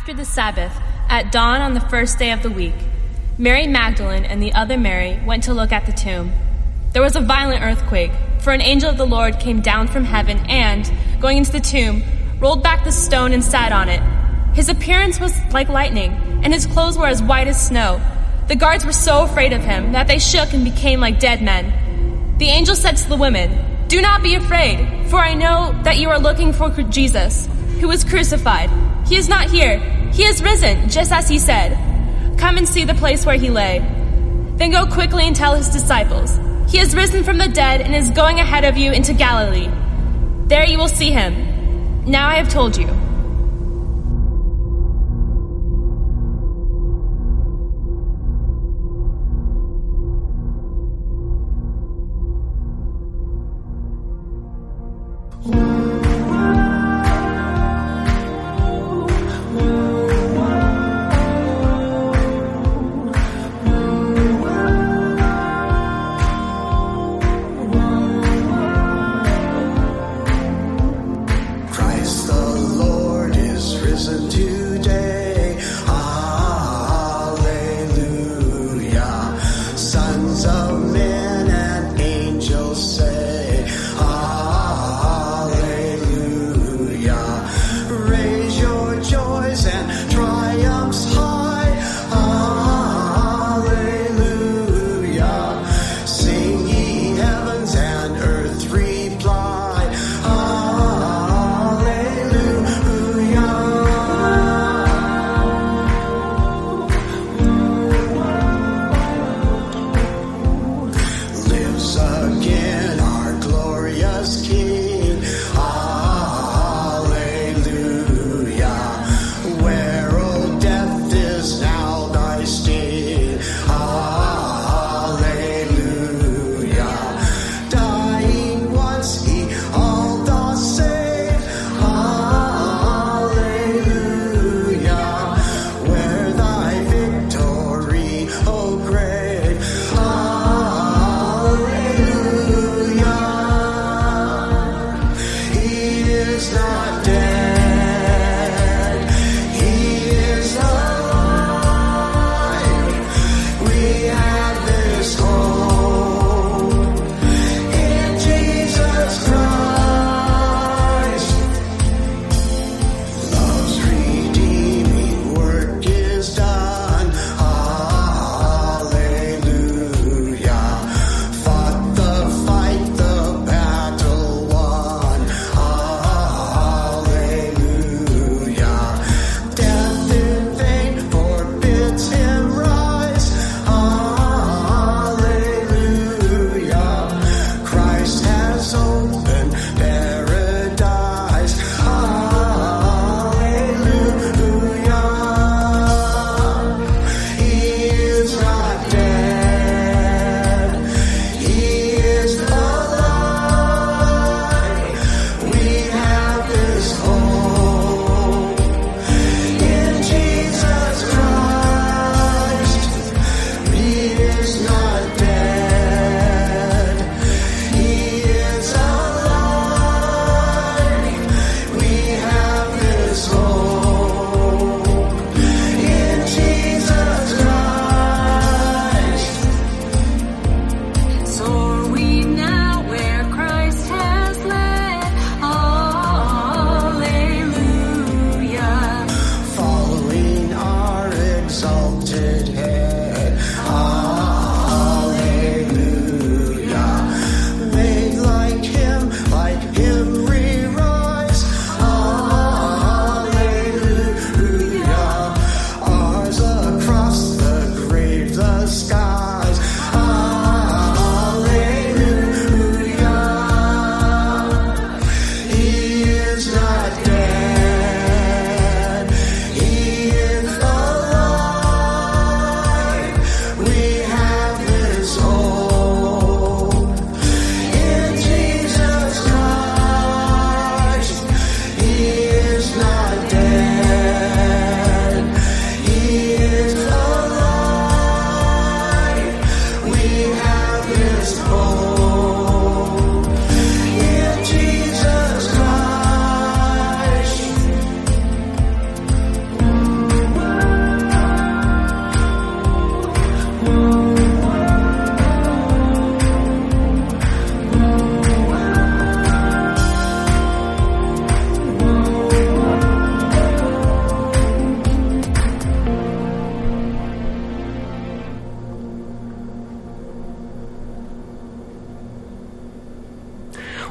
After the Sabbath, at dawn on the first day of the week, Mary Magdalene and the other Mary went to look at the tomb. There was a violent earthquake, for an angel of the Lord came down from heaven and, going into the tomb, rolled back the stone and sat on it. His appearance was like lightning, and his clothes were as white as snow. The guards were so afraid of him that they shook and became like dead men. The angel said to the women, "Do not be afraid, for I know that you are looking for Jesus, who was crucified. He is not here. He is risen, just as he said. Come and see the place where he lay. Then go quickly and tell his disciples, he is risen from the dead and is going ahead of you into Galilee. There you will see him. Now I have told you." Christ the Lord.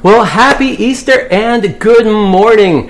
Well, happy Easter and good morning.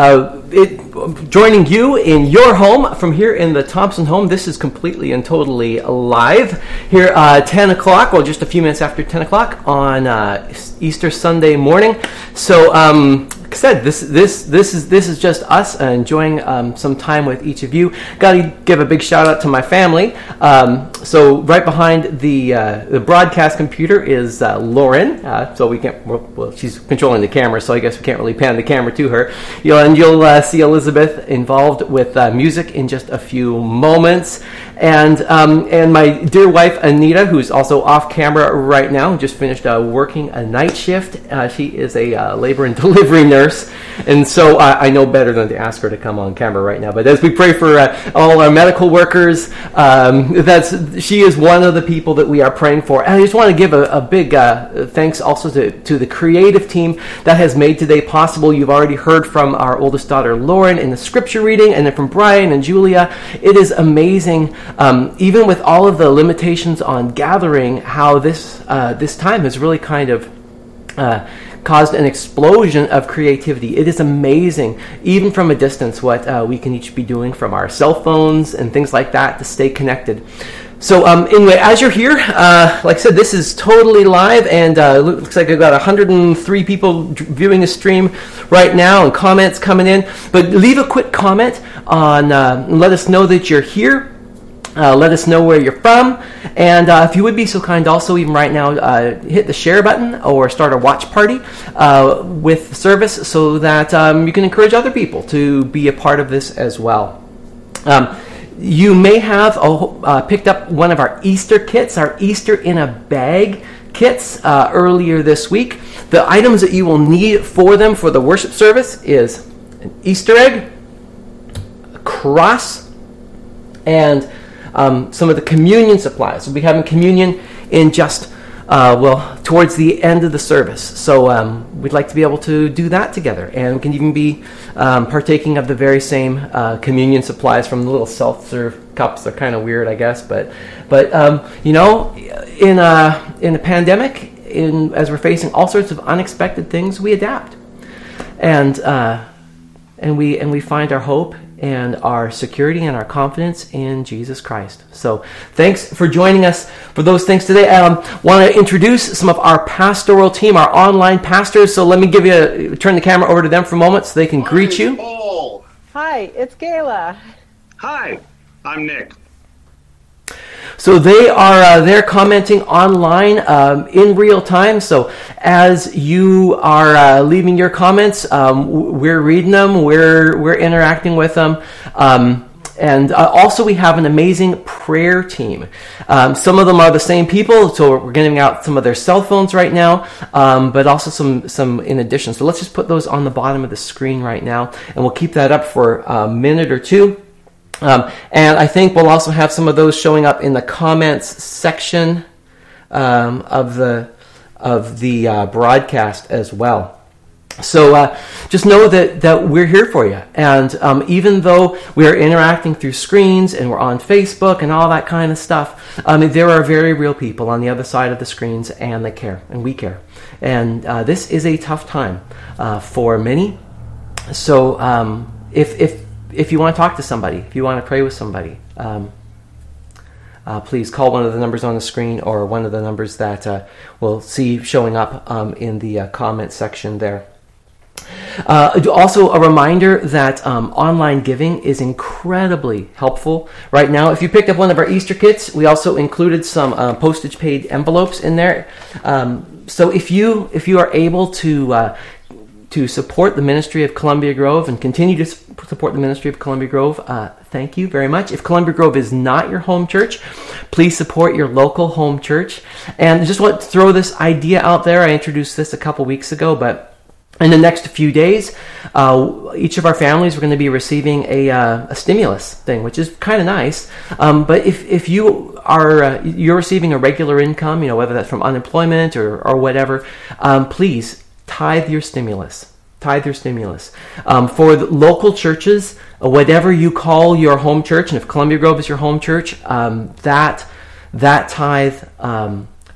Joining you in your home from here in the Thompson home. This is completely and totally live here 10 o'clock, well, just a few minutes after 10 o'clock on Easter Sunday morning. So, like I said, this is just us enjoying some time with each of you. Got to give a big shout out to my family. So right behind the broadcast computer is Lauren. So we can't. Well, she's controlling the camera, so I guess we can't really pan the camera to her. You'll see Elizabeth involved with music in just a few moments. And my dear wife Anita, who's also off camera right now, just finished working a night shift. She is a labor and delivery nurse, and so I know better than to ask her to come on camera right now. But as we pray for all our medical workers, she is one of the people that we are praying for. And I just want to give a big thanks also to the creative team that has made today possible. You've already heard from our oldest daughter Lauren in the scripture reading, and then from Brian and Julia. It is amazing. Even with all of the limitations on gathering, how this time has really kind of caused an explosion of creativity. It is amazing, even from a distance, what we can each be doing from our cell phones and things like that to stay connected. So anyway, as you're here, like I said, this is totally live, and looks like I've got 103 people viewing the stream right now, and comments coming in. But leave a quick comment on, and let us know that you're here. Let us know where you're from, and if you would be so kind, also even right now, hit the share button or start a watch party with the service, so that you can encourage other people to be a part of this as well. You may have picked up one of our Easter kits, our Easter in a Bag kits earlier this week. The items that you will need for them for the worship service is an Easter egg, a cross, and some of the communion supplies. We'll be having communion in just, towards the end of the service. So we'd like to be able to do that together. And we can even be partaking of the very same communion supplies from the little self-serve cups. They're kind of weird, I guess. But in a pandemic, as we're facing all sorts of unexpected things, we adapt. And we find our hope and our security and our confidence in Jesus Christ. So thanks for joining us for those things today. I want to introduce some of our pastoral team, our online pastors. So let me turn the camera over to them for a moment so they can greet you. Paul. Hi, it's Gayla. Hi, I'm Nick. So they're commenting online in real time. So as you are leaving your comments, we're reading them, we're interacting with them. And also we have an amazing prayer team. Some of them are the same people, so we're getting out some of their cell phones right now, but also some in addition. So let's just put those on the bottom of the screen right now, and we'll keep that up for a minute or two. And I think we'll also have some of those showing up in the comments section of the broadcast as well. So just know that we're here for you. And even though we're interacting through screens and we're on Facebook and all that kind of stuff, there are very real people on the other side of the screens, and they care, and we care. And this is a tough time for many. So if you want to talk to somebody, if you want to pray with somebody, please call one of the numbers on the screen or one of the numbers that we'll see showing up in the comment section there. Also, a reminder that online giving is incredibly helpful right now. If you picked up one of our Easter kits, we also included some postage paid envelopes in there. So if you are able to support the ministry of Columbia Grove and continue to support the ministry of Columbia Grove, thank you very much. If Columbia Grove is not your home church, please support your local home church. And I just want to throw this idea out there. I introduced this a couple weeks ago, but in the next few days, each of our families are going to be receiving a stimulus thing, which is kind of nice. But if you are you're receiving a regular income, whether that's from unemployment or whatever, please tithe your stimulus. Tithe your stimulus. For the local churches, whatever you call your home church, and if Columbia Grove is your home church, that tithe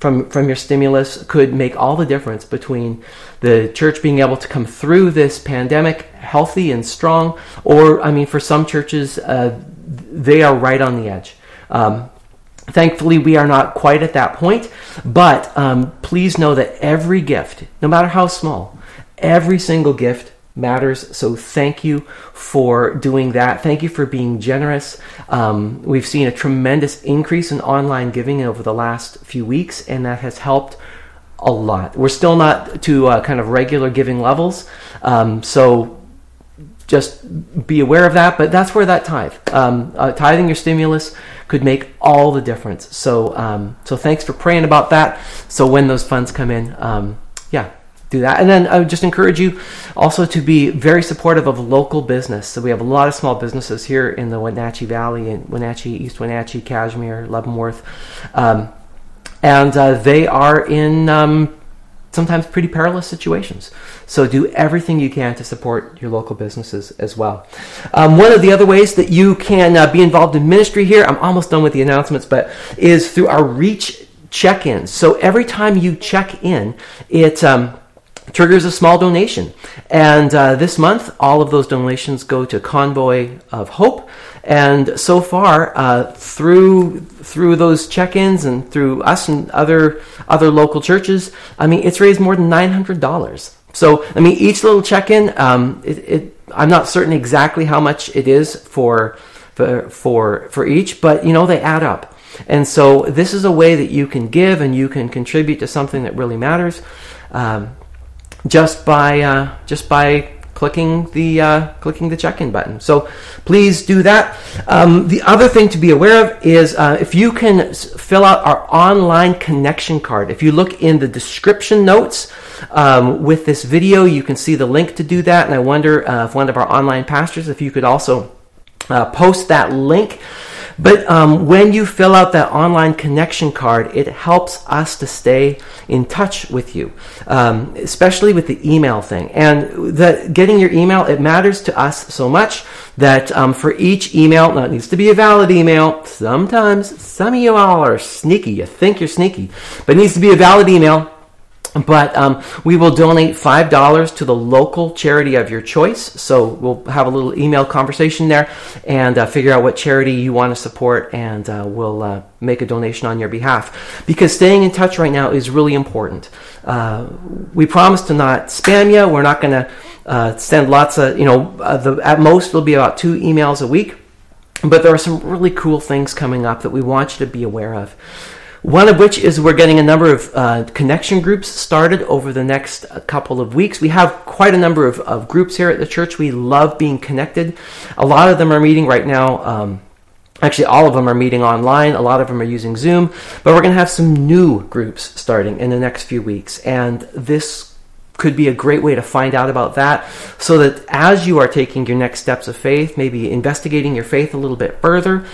from your stimulus could make all the difference between the church being able to come through this pandemic healthy and strong, or, I mean, for some churches, they are right on the edge. Thankfully, we are not quite at that point, but please know that every gift, no matter how small, every single gift matters. So thank you for doing that. Thank you for being generous. We've seen a tremendous increase in online giving over the last few weeks, and that has helped a lot. We're still not to kind of regular giving levels, so just be aware of that. But that's where that tithe, tithing your stimulus, could make all the difference. So thanks for praying about that. So when those funds come in, do that. And then I would just encourage you also to be very supportive of local business. So we have a lot of small businesses here in the Wenatchee Valley, in Wenatchee, East Wenatchee, Cashmere, Leavenworth. And they are in sometimes pretty perilous situations. So do everything you can to support your local businesses as well. One of the other ways that you can be involved in ministry here, I'm almost done with the announcements, but is through our Reach check-ins. So every time you check in, it triggers a small donation. And this month, all of those donations go to Convoy of Hope. And so far, through those check-ins and through us and other local churches, I mean, it's raised more than $900. So, I mean, each little check-in, I'm not certain exactly how much it is for each, but, you know, they add up. And so this is a way that you can give and you can contribute to something that really matters. Just by clicking the check-in button. So please do that. The other thing to be aware of is if you can fill out our online connection card. If you look in the description notes with this video, you can see the link to do that. And I wonder if one of our online pastors, if you could also post that link. But when you fill out that online connection card, it helps us to stay in touch with you, especially with the email thing. And getting your email, it matters to us so much that for each email, now it needs to be a valid email. Sometimes some of you all are sneaky. You think you're sneaky, but it needs to be a valid email. But we will donate $5 to the local charity of your choice. So we'll have a little email conversation there and figure out what charity you want to support, and we'll make a donation on your behalf. Because staying in touch right now is really important. We promise to not spam you. We're not going to send lots of, at most it'll be about 2 emails a week. But there are some really cool things coming up that we want you to be aware of. One of which is we're getting a number of connection groups started over the next couple of weeks. We have quite a number of groups here at the church. We love being connected. A lot of them are meeting right now. Actually, all of them are meeting online. A lot of them are using Zoom. But we're going to have some new groups starting in the next few weeks. And this could be a great way to find out about that, so that as you are taking your next steps of faith, maybe investigating your faith a little bit further,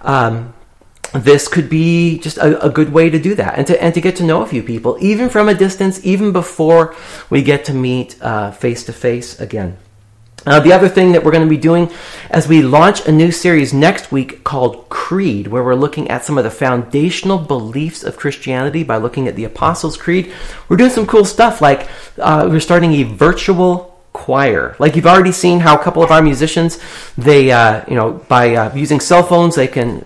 this could be just a good way to do that, and to get to know a few people, even from a distance, even before we get to meet face to face again. The other thing that we're going to be doing as we launch a new series next week called Creed, where we're looking at some of the foundational beliefs of Christianity by looking at the Apostles' Creed. We're doing some cool stuff, like we're starting a virtual choir. Like you've already seen how a couple of our musicians, they by using cell phones, they can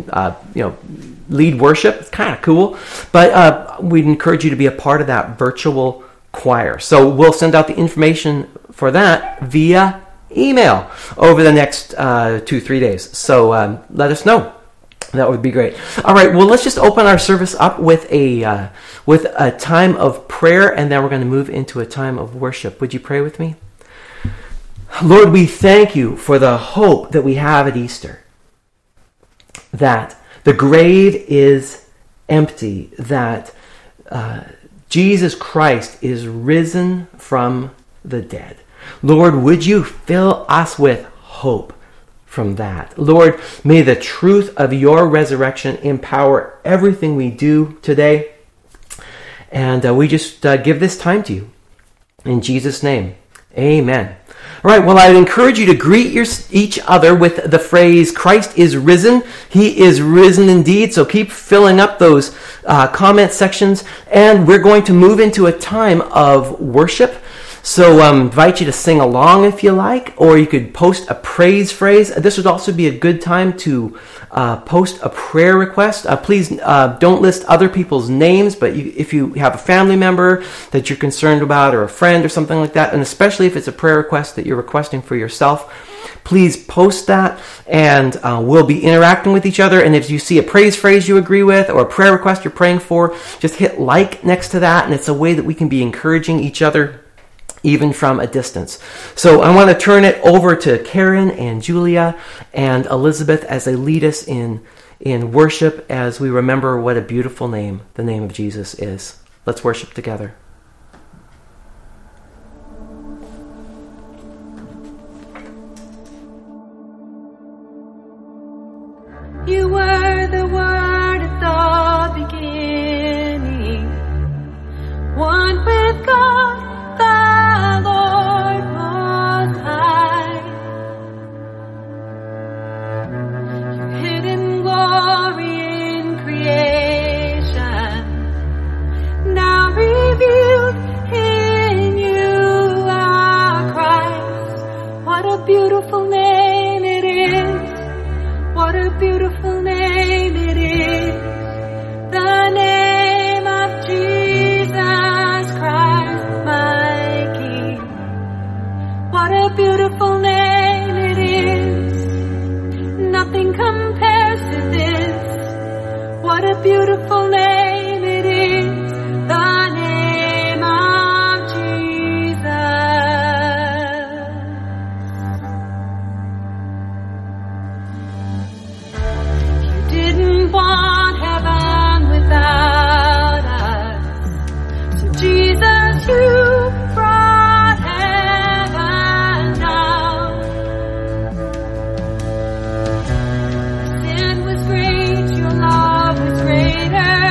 lead worship. It's kind of cool. But we'd encourage you to be a part of that virtual choir. So we'll send out the information for that via email over the next 2-3 days. So let us know. That would be great. All right, well, let's just open our service up with a time of prayer, and then we're going to move into a time of worship. Would you pray with me? Lord, we thank you for the hope that we have at Easter, that the grave is empty, that Jesus Christ is risen from the dead. Lord, would you fill us with hope from that? Lord, may the truth of your resurrection empower everything we do today. And we just give this time to you. In Jesus' name, amen. All right, well, I'd encourage you to greet each other with the phrase, Christ is risen. He is risen indeed. So keep filling up those comment sections. And we're going to move into a time of worship. So invite you to sing along if you like, or you could post a praise phrase. This would also be a good time to post a prayer request. Please don't list other people's names, but if you have a family member that you're concerned about, or a friend or something like that, and especially if it's a prayer request that you're requesting for yourself, please post that, and we'll be interacting with each other. And if you see a praise phrase you agree with, or a prayer request you're praying for, just hit like next to that, and it's a way that we can be encouraging each other even from a distance. So I want to turn it over to Karen and Julia and Elizabeth as they lead us in worship as we remember what a beautiful name the name of Jesus is. Let's worship together. You were the Word at the beginning, one with God, the Lord Most High. Your hidden glory in creation, now revealed in you are Christ. What a beautiful name it is. What a beautiful name it is. The name of Jesus Christ, my King. What a beautiful name it is. Nothing compares to this. What a beautiful name it is. The name of Jesus. You didn't want heaven without us. So Jesus, you brought heaven down. Sin was great, your love was greater.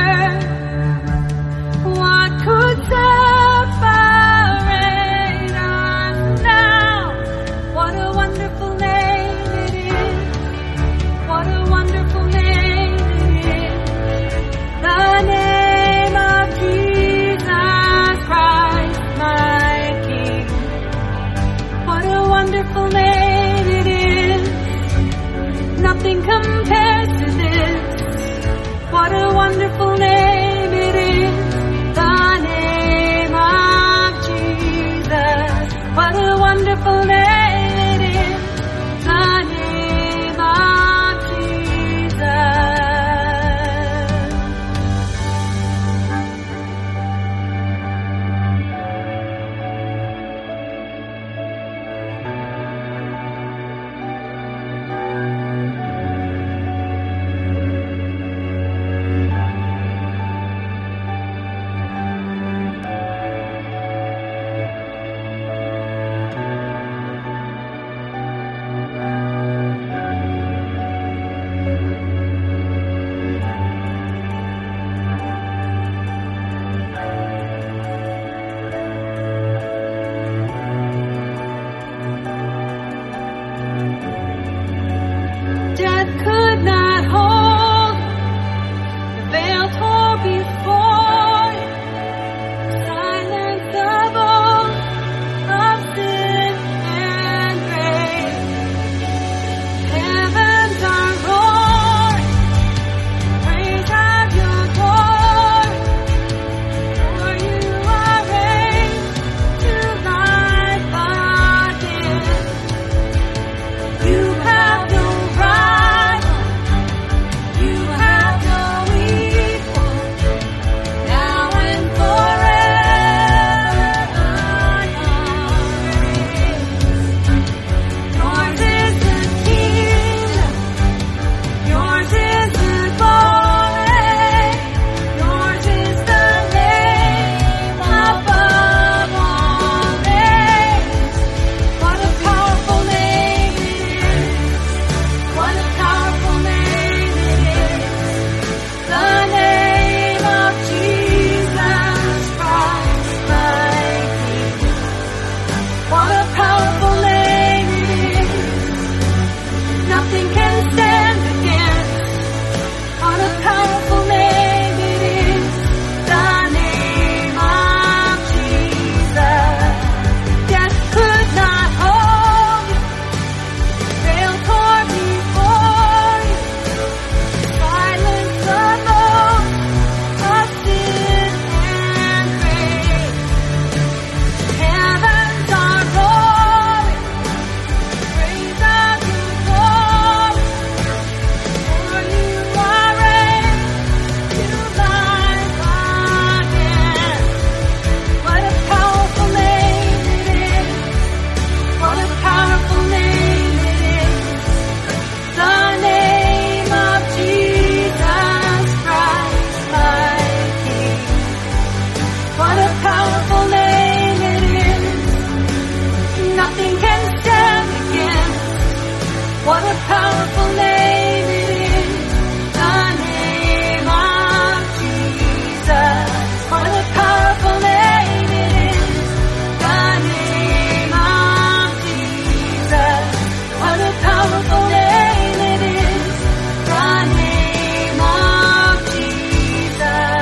What a powerful name it is, the name of Jesus. What a powerful name it is, the name of Jesus. What a powerful name it is, the name of Jesus.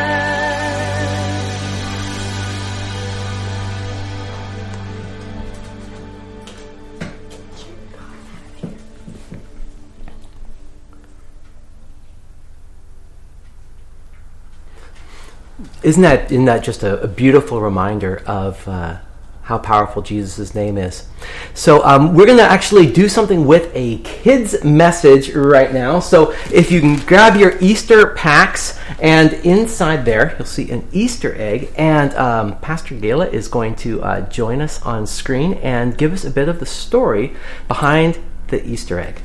Isn't that just a beautiful reminder of how powerful Jesus' name is? So we're going to actually do something with a kid's message right now. So if you can grab your Easter packs, and inside there you'll see an Easter egg, and Pastor Gayla is going to join us on screen and give us a bit of the story behind the Easter egg.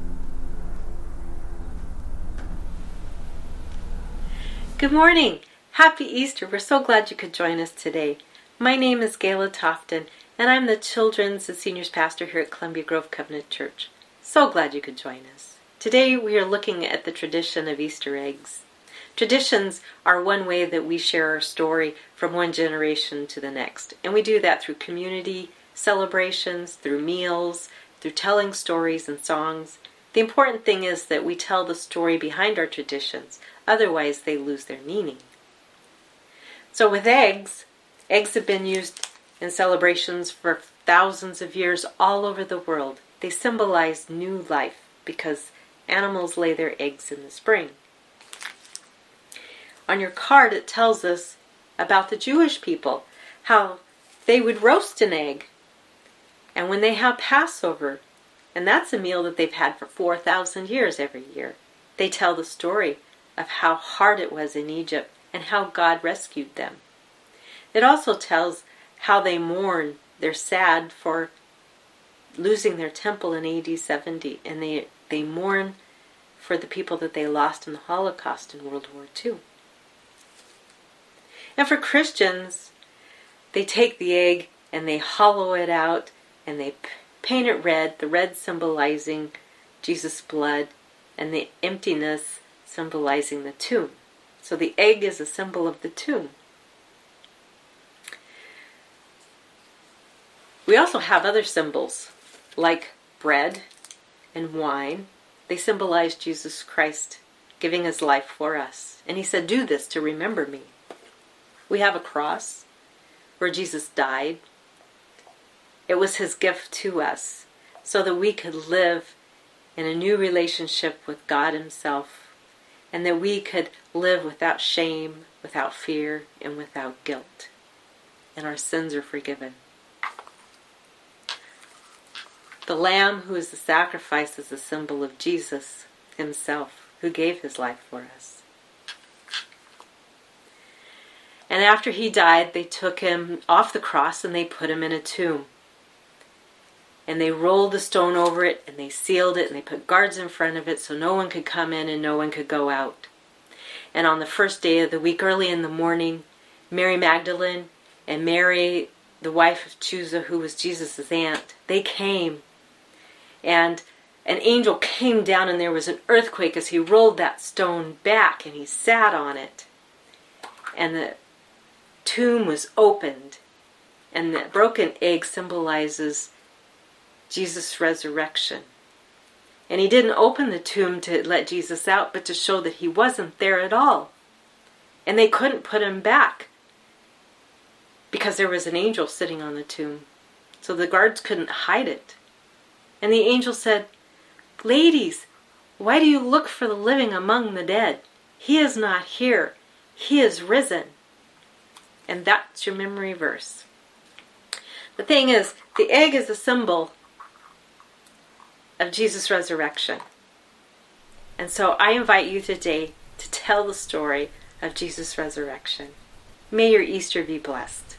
Good morning. Happy Easter. We're so glad you could join us today. My name is Gayla Tofton, and I'm the Children's and Seniors Pastor here at Columbia Grove Covenant Church. So glad you could join us. Today we are looking at the tradition of Easter eggs. Traditions are one way that we share our story from one generation to the next. And we do that through community celebrations, through meals, through telling stories and songs. The important thing is that we tell the story behind our traditions. Otherwise, they lose their meaning. So with eggs have been used in celebrations for thousands of years all over the world. They symbolize new life because animals lay their eggs in the spring. On your card it tells us about the Jewish people, how they would roast an egg. And when they have Passover, and that's a meal that they've had for 4,000 years every year, they tell the story of how hard it was in Egypt and how God rescued them. It also tells how they mourn. They're sad for losing their temple in AD 70, and they mourn for the people that they lost in the Holocaust in World War II. And for Christians, they take the egg and they hollow it out and they paint it red, the red symbolizing Jesus' blood and the emptiness symbolizing the tomb. So the egg is a symbol of the tomb. We also have other symbols like bread and wine. They symbolize Jesus Christ giving his life for us. And he said, "Do this to remember me." We have a cross where Jesus died. It was his gift to us so that we could live in a new relationship with God himself, and that we could live without shame, without fear, and without guilt. And our sins are forgiven. The lamb who is the sacrifice is a symbol of Jesus himself, who gave his life for us. And after he died, they took him off the cross and they put him in a tomb. And they rolled the stone over it and they sealed it and they put guards in front of it so no one could come in and no one could go out. And on the first day of the week, early in the morning, Mary Magdalene and Mary, the wife of Chuza, who was Jesus' aunt, they came. And an angel came down and there was an earthquake as he rolled that stone back and he sat on it. And the tomb was opened. And the broken egg symbolizes Jesus' resurrection. And he didn't open the tomb to let Jesus out, but to show that he wasn't there at all. And they couldn't put him back because there was an angel sitting on the tomb. So the guards couldn't hide it. And the angel said, "Ladies, why do you look for the living among the dead? He is not here. He is risen." And that's your memory verse. The thing is, the egg is a symbol of Jesus' resurrection. And so I invite you today to tell the story of Jesus' resurrection. May your Easter be blessed.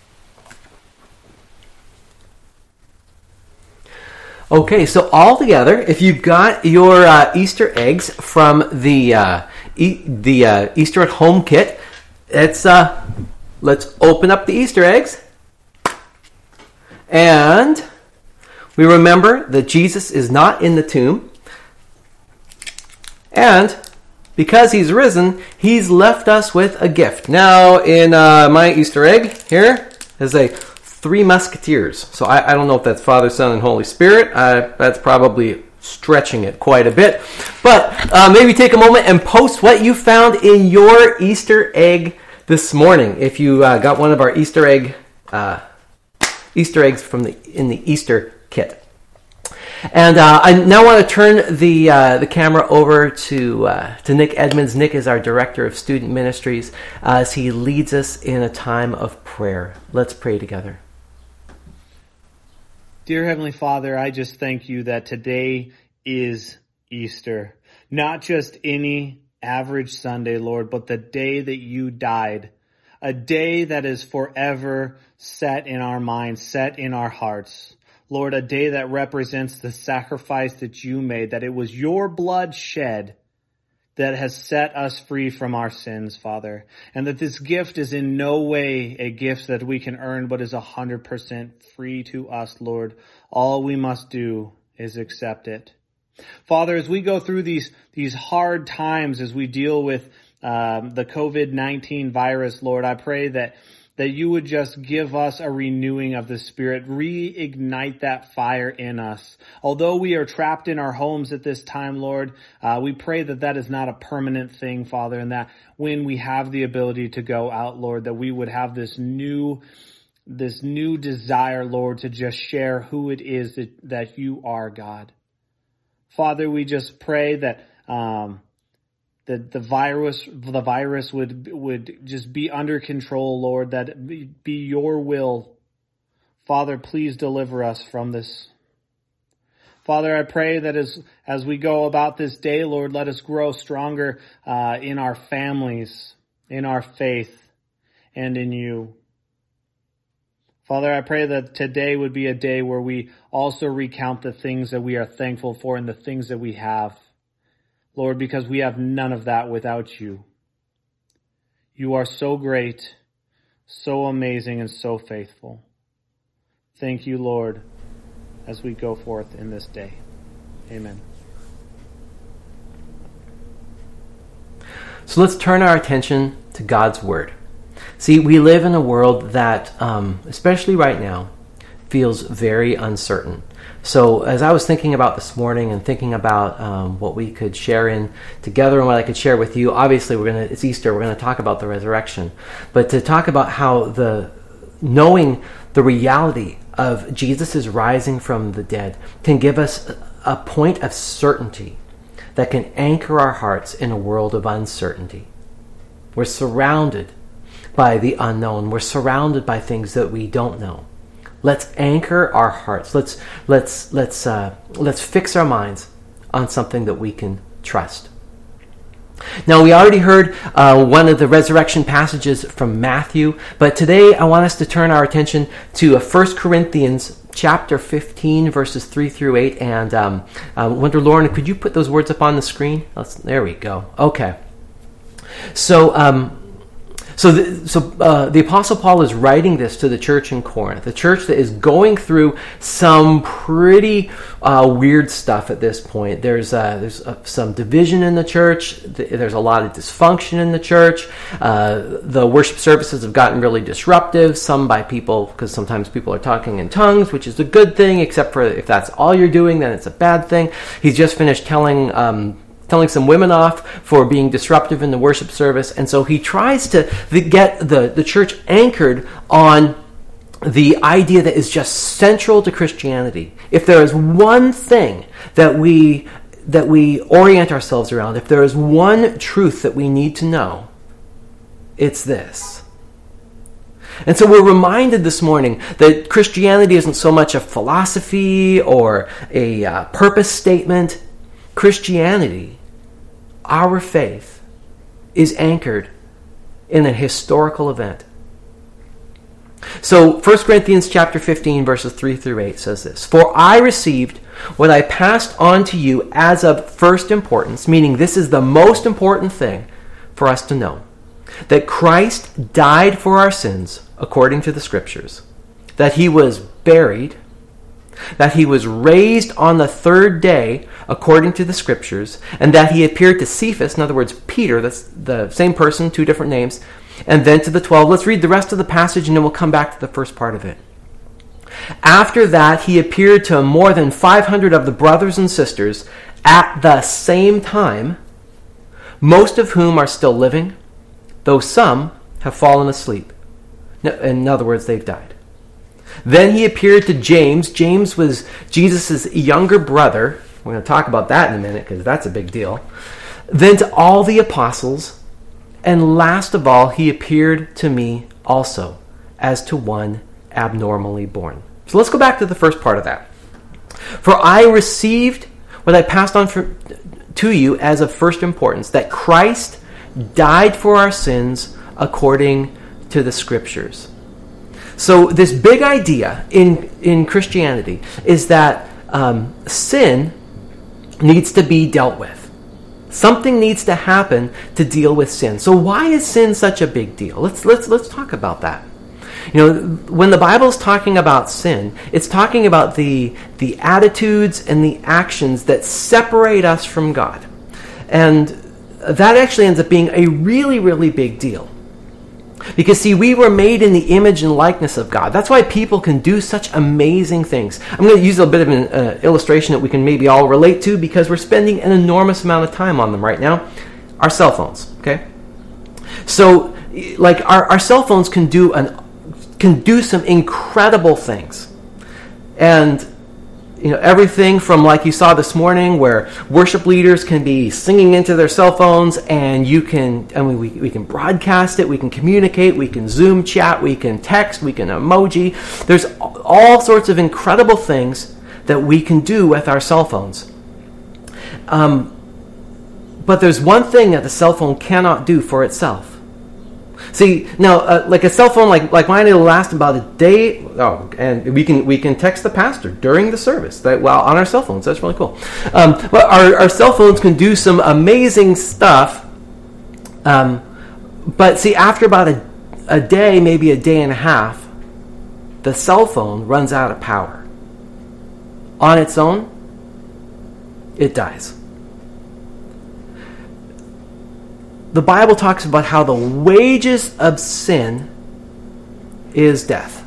Okay, so all together, if you've got your Easter eggs from the Easter at Home kit, let's open up the Easter eggs. And We remember that Jesus is not in the tomb. And because he's risen, he's left us with a gift. Now, in my Easter egg here is a 3 Musketeers. So I don't know if that's Father, Son, and Holy Spirit. That's probably stretching it quite a bit. But maybe take a moment and post what you found in your Easter egg this morning. If you got one of our Easter eggs in the Easter kit. And I now want to turn the camera over to Nick Edmonds. Nick is our Director of Student Ministries as he leads us in a time of prayer. Let's pray together. Dear Heavenly Father, I just thank you that today is Easter. Not just any average Sunday, Lord, but the day that you died. A day that is forever set in our minds, set in our hearts. Lord, a day that represents the sacrifice that you made, that it was your blood shed that has set us free from our sins, Father. And that this gift is in no way a gift that we can earn, but is 100% free to us, Lord. All we must do is accept it. Father, as we go through these hard times, as we deal with the COVID-19 virus, Lord, I pray that you would just give us a renewing of the Spirit, reignite that fire in us. Although we are trapped in our homes at this time, Lord, we pray that is not a permanent thing, Father, and that when we have the ability to go out, Lord, that we would have this new desire, Lord, to just share who it is that you are, God. Father, we just pray that the virus would just be under control, Lord, that it be your will. Father, please deliver us from this. Father, I pray that as we go about this day, Lord, let us grow stronger in our families, in our faith, and in you. Father, I pray that today would be a day where we also recount the things that we are thankful for and the things that we have. Lord, because we have none of that without you. You are so great, so amazing, and so faithful. Thank you, Lord, as we go forth in this day. Amen. So let's turn our attention to God's Word. See, we live in a world that, especially right now, feels very uncertain. So as I was thinking about this morning and thinking about what we could share in together and what I could share with you, obviously it's Easter, we're going to talk about the resurrection. But to talk about how knowing the reality of Jesus' rising from the dead can give us a point of certainty that can anchor our hearts in a world of uncertainty. We're surrounded by the unknown. We're surrounded by things that we don't know. Let's anchor our hearts. Let's fix our minds on something that we can trust. Now, we already heard one of the resurrection passages from Matthew, but today I want us to turn our attention to 1 Corinthians chapter 15, verses 3 through 8. And I wonder, Lauren, could you put those words up on the screen? There we go. Okay. So the Apostle Paul is writing this to the church in Corinth, a church that is going through some pretty weird stuff at this point. There's some division in the church. There's a lot of dysfunction in the church. The worship services have gotten really disruptive, some by people, because sometimes people are talking in tongues, which is a good thing, except for if that's all you're doing, then it's a bad thing. He's just finished telling some women off for being disruptive in the worship service. And so he tries to get the church anchored on the idea that is just central to Christianity. If there is one thing that we orient ourselves around, if there is one truth that we need to know, it's this. And so we're reminded this morning that Christianity isn't so much a philosophy or a purpose statement. Christianity, our faith, is anchored in a historical event. So 1 Corinthians chapter 15, verses 3 through 8 says this: "For I received what I passed on to you as of first importance," meaning this is the most important thing for us to know, "that Christ died for our sins according to the Scriptures, that he was buried, that he was raised on the third day according to the scriptures, and that he appeared to Cephas, in other words, Peter, that's the same person, two different names, and then to the 12. Let's read the rest of the passage and then we'll come back to the first part of it. After that, he appeared to more than 500 of the brothers and sisters at the same time, most of whom are still living, though some have fallen asleep. In other words, they've died. Then he appeared to James. James was Jesus' younger brother. We're going to talk about that in a minute because that's a big deal. Then to all the apostles. And last of all, he appeared to me also as to one abnormally born. So let's go back to the first part of that. For I received what I passed on to you as of first importance, that Christ died for our sins according to the scriptures. So this big idea in Christianity is that sin needs to be dealt with. Something needs to happen to deal with sin. So why is sin such a big deal? Let's talk about that. You know, when the Bible is talking about sin, it's talking about the attitudes and the actions that separate us from God. And that actually ends up being a really, really big deal. Because, see, we were made in the image and likeness of God. That's why people can do such amazing things. I'm going to use a bit of an illustration that we can maybe all relate to because we're spending an enormous amount of time on them right now. Our cell phones, okay? So, like, our cell phones can do some incredible things. And, you know, everything from, like you saw this morning, where worship leaders can be singing into their cell phones, and we can broadcast it, we can communicate, we can Zoom chat, we can text, we can emoji. There's all sorts of incredible things that we can do with our cell phones. But there's one thing that the cell phone cannot do for itself. See, now, like a cell phone like mine, it'll last about a day. Oh, and we can text the pastor during the service on our cell phones. That's really cool. But our cell phones can do some amazing stuff. But see, after about a day, maybe a day and a half, the cell phone runs out of power. On its own, it dies. The Bible talks about how the wages of sin is death.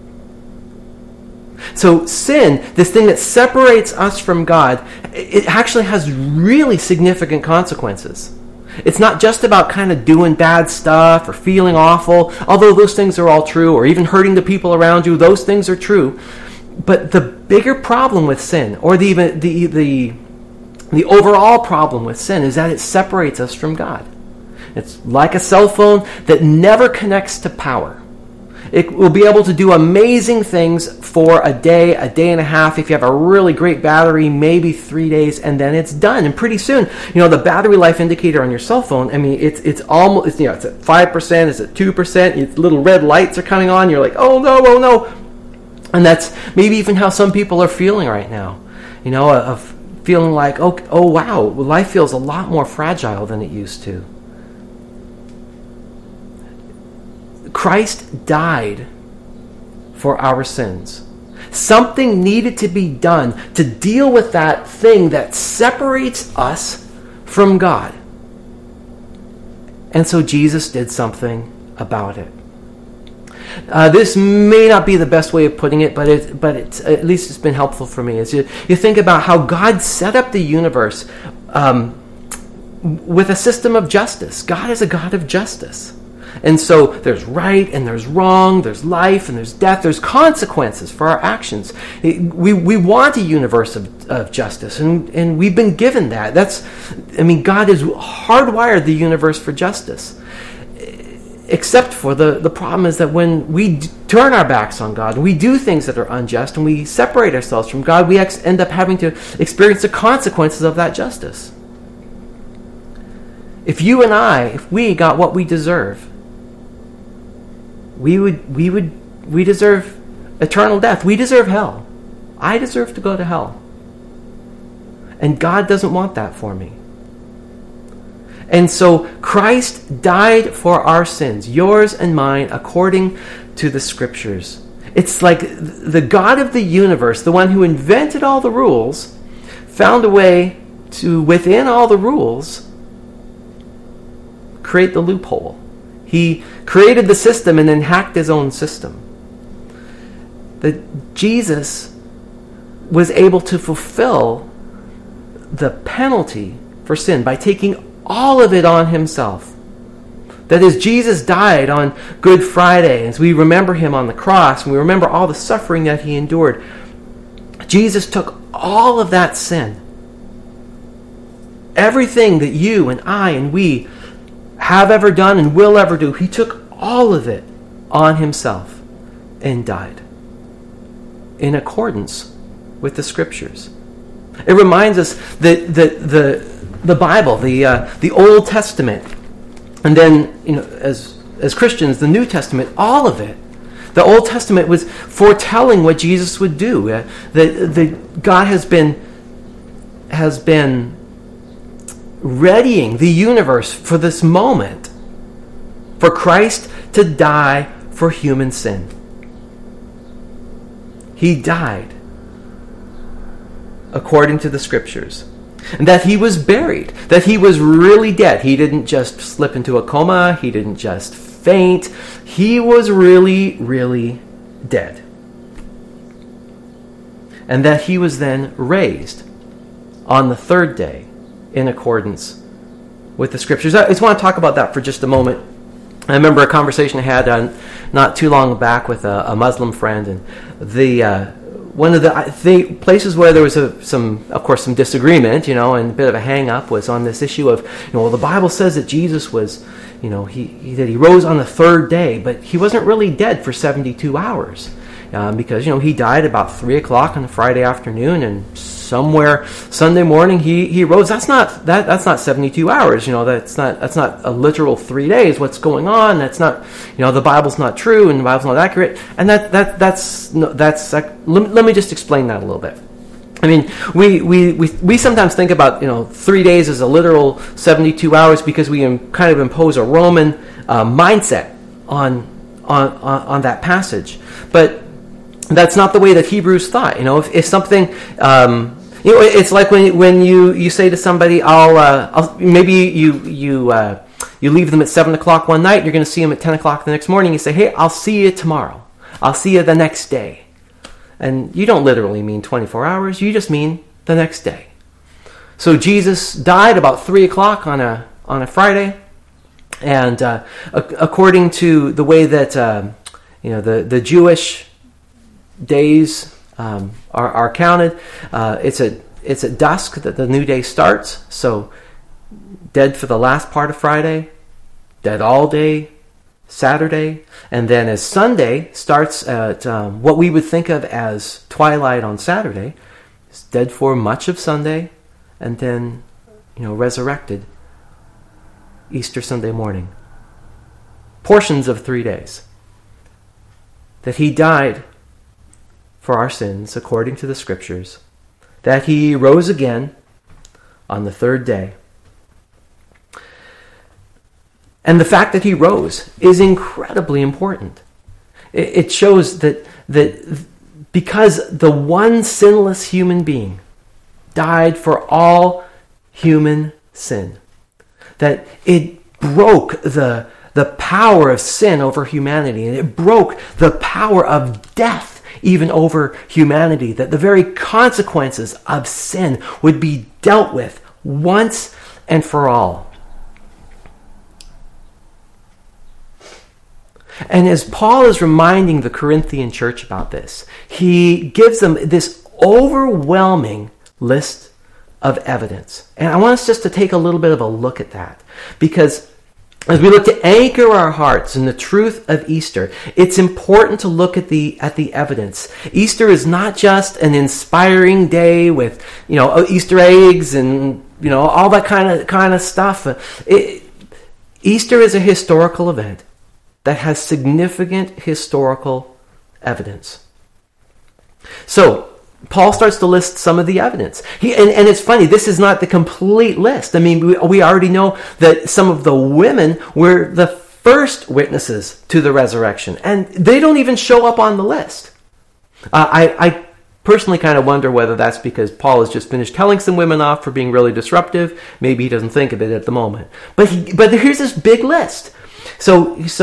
So sin, this thing that separates us from God, it actually has really significant consequences. It's not just about kind of doing bad stuff or feeling awful, although those things are all true, or even hurting the people around you. Those things are true. But the bigger problem with sin, or the overall problem with sin, is that it separates us from God. It's like a cell phone that never connects to power. It will be able to do amazing things for a day and a half. If you have a really great battery, maybe 3 days, and then it's done. And pretty soon, the battery life indicator on your cell phone, I mean, it's almost, it's at 5%, it's at 2%, little red lights are coming on, you're like, oh no. And that's maybe even how some people are feeling right now. Of feeling like, oh wow, life feels a lot more fragile than it used to. Christ died for our sins. Something needed to be done to deal with that thing that separates us from God. And so Jesus did something about it. This may not be the best way of putting it, but it's at least it's been helpful for me. As you think about how God set up the universe with a system of justice. God is a God of justice. And so there's right and there's wrong, there's life and there's death, there's consequences for our actions. We want a universe of justice, and we've been given that. God has hardwired the universe for justice. Except for the problem is that when we turn our backs on God, we do things that are unjust, and we separate ourselves from God, we end up having to experience the consequences of that justice. If we got what we deserve, we deserve eternal death. We deserve hell. I deserve to go to hell. And God doesn't want that for me. And so Christ died for our sins, yours and mine, according to the Scriptures. It's like the God of the universe, the one who invented all the rules, found a way to, within all the rules, create the loophole. He created the system and then hacked his own system. That Jesus was able to fulfill the penalty for sin by taking all of it on himself. That as Jesus died on Good Friday, as we remember him on the cross, and we remember all the suffering that he endured, Jesus took all of that sin. Everything that you and I and we have ever done and will ever do, he took all of it on himself and died in accordance with the Scriptures. It reminds us that the Bible, the Old Testament, and then, as Christians, the New Testament, all of it. The Old Testament was foretelling what Jesus would do. That God has been readying the universe for this moment, for Christ to die for human sin. He died according to the Scriptures. And that he was buried, that he was really dead. He didn't just slip into a coma, he didn't just faint. He was really, really dead. And that he was then raised on the third day in accordance with the Scriptures. I just want to talk about that for just a moment. I remember a conversation I had not too long back with a Muslim friend, and one of the places where there was some disagreement, and a bit of a hang-up was on this issue of, the Bible says that Jesus was, he rose on the third day, but he wasn't really dead for 72 hours. Because, he died about 3 o'clock on a Friday afternoon, and somewhere Sunday morning he rose. That's not 72 hours. That's not a literal 3 days. What's going on? That's not, the Bible's not true and the Bible's not accurate. And that's let me just explain that a little bit. I mean, we sometimes think about 3 days as a literal 72 hours because we kind of impose a Roman mindset on that passage, but that's not the way that Hebrews thought. If something, it's like when you say to somebody, I'll maybe you leave them at 7 o'clock one night, you're going to see them at 10 o'clock the next morning. You say, hey, I'll see you tomorrow. I'll see you the next day. And you don't literally mean 24 hours. You just mean the next day. So Jesus died about 3 o'clock on a Friday, and according to the way that the Jewish days are counted, it's at dusk that the new day starts. So dead for the last part of Friday, dead all day Saturday, and then as Sunday starts at what we would think of as twilight on Saturday, is dead for much of Sunday, and then resurrected Easter Sunday morning. Portions of 3 days. That he died for our sins according to the Scriptures, that he rose again on the third day. And the fact that he rose is incredibly important. It shows that because the one sinless human being died for all human sin, that it broke the power of sin over humanity, and it broke the power of death even over humanity, that the very consequences of sin would be dealt with once and for all. And as Paul is reminding the Corinthian church about this, he gives them this overwhelming list of evidence. And I want us just to take a little bit of a look at that, because as we look to anchor our hearts in the truth of Easter, it's important to look at the evidence. Easter is not just an inspiring day with Easter eggs and all that kind of stuff. Easter is a historical event that has significant historical evidence. So Paul starts to list some of the evidence. And it's funny, this is not the complete list. I mean, we already know that some of the women were the first witnesses to the resurrection, and they don't even show up on the list. I personally kind of wonder whether that's because Paul has just finished telling some women off for being really disruptive. Maybe he doesn't think of it at the moment. But here's this big list. So we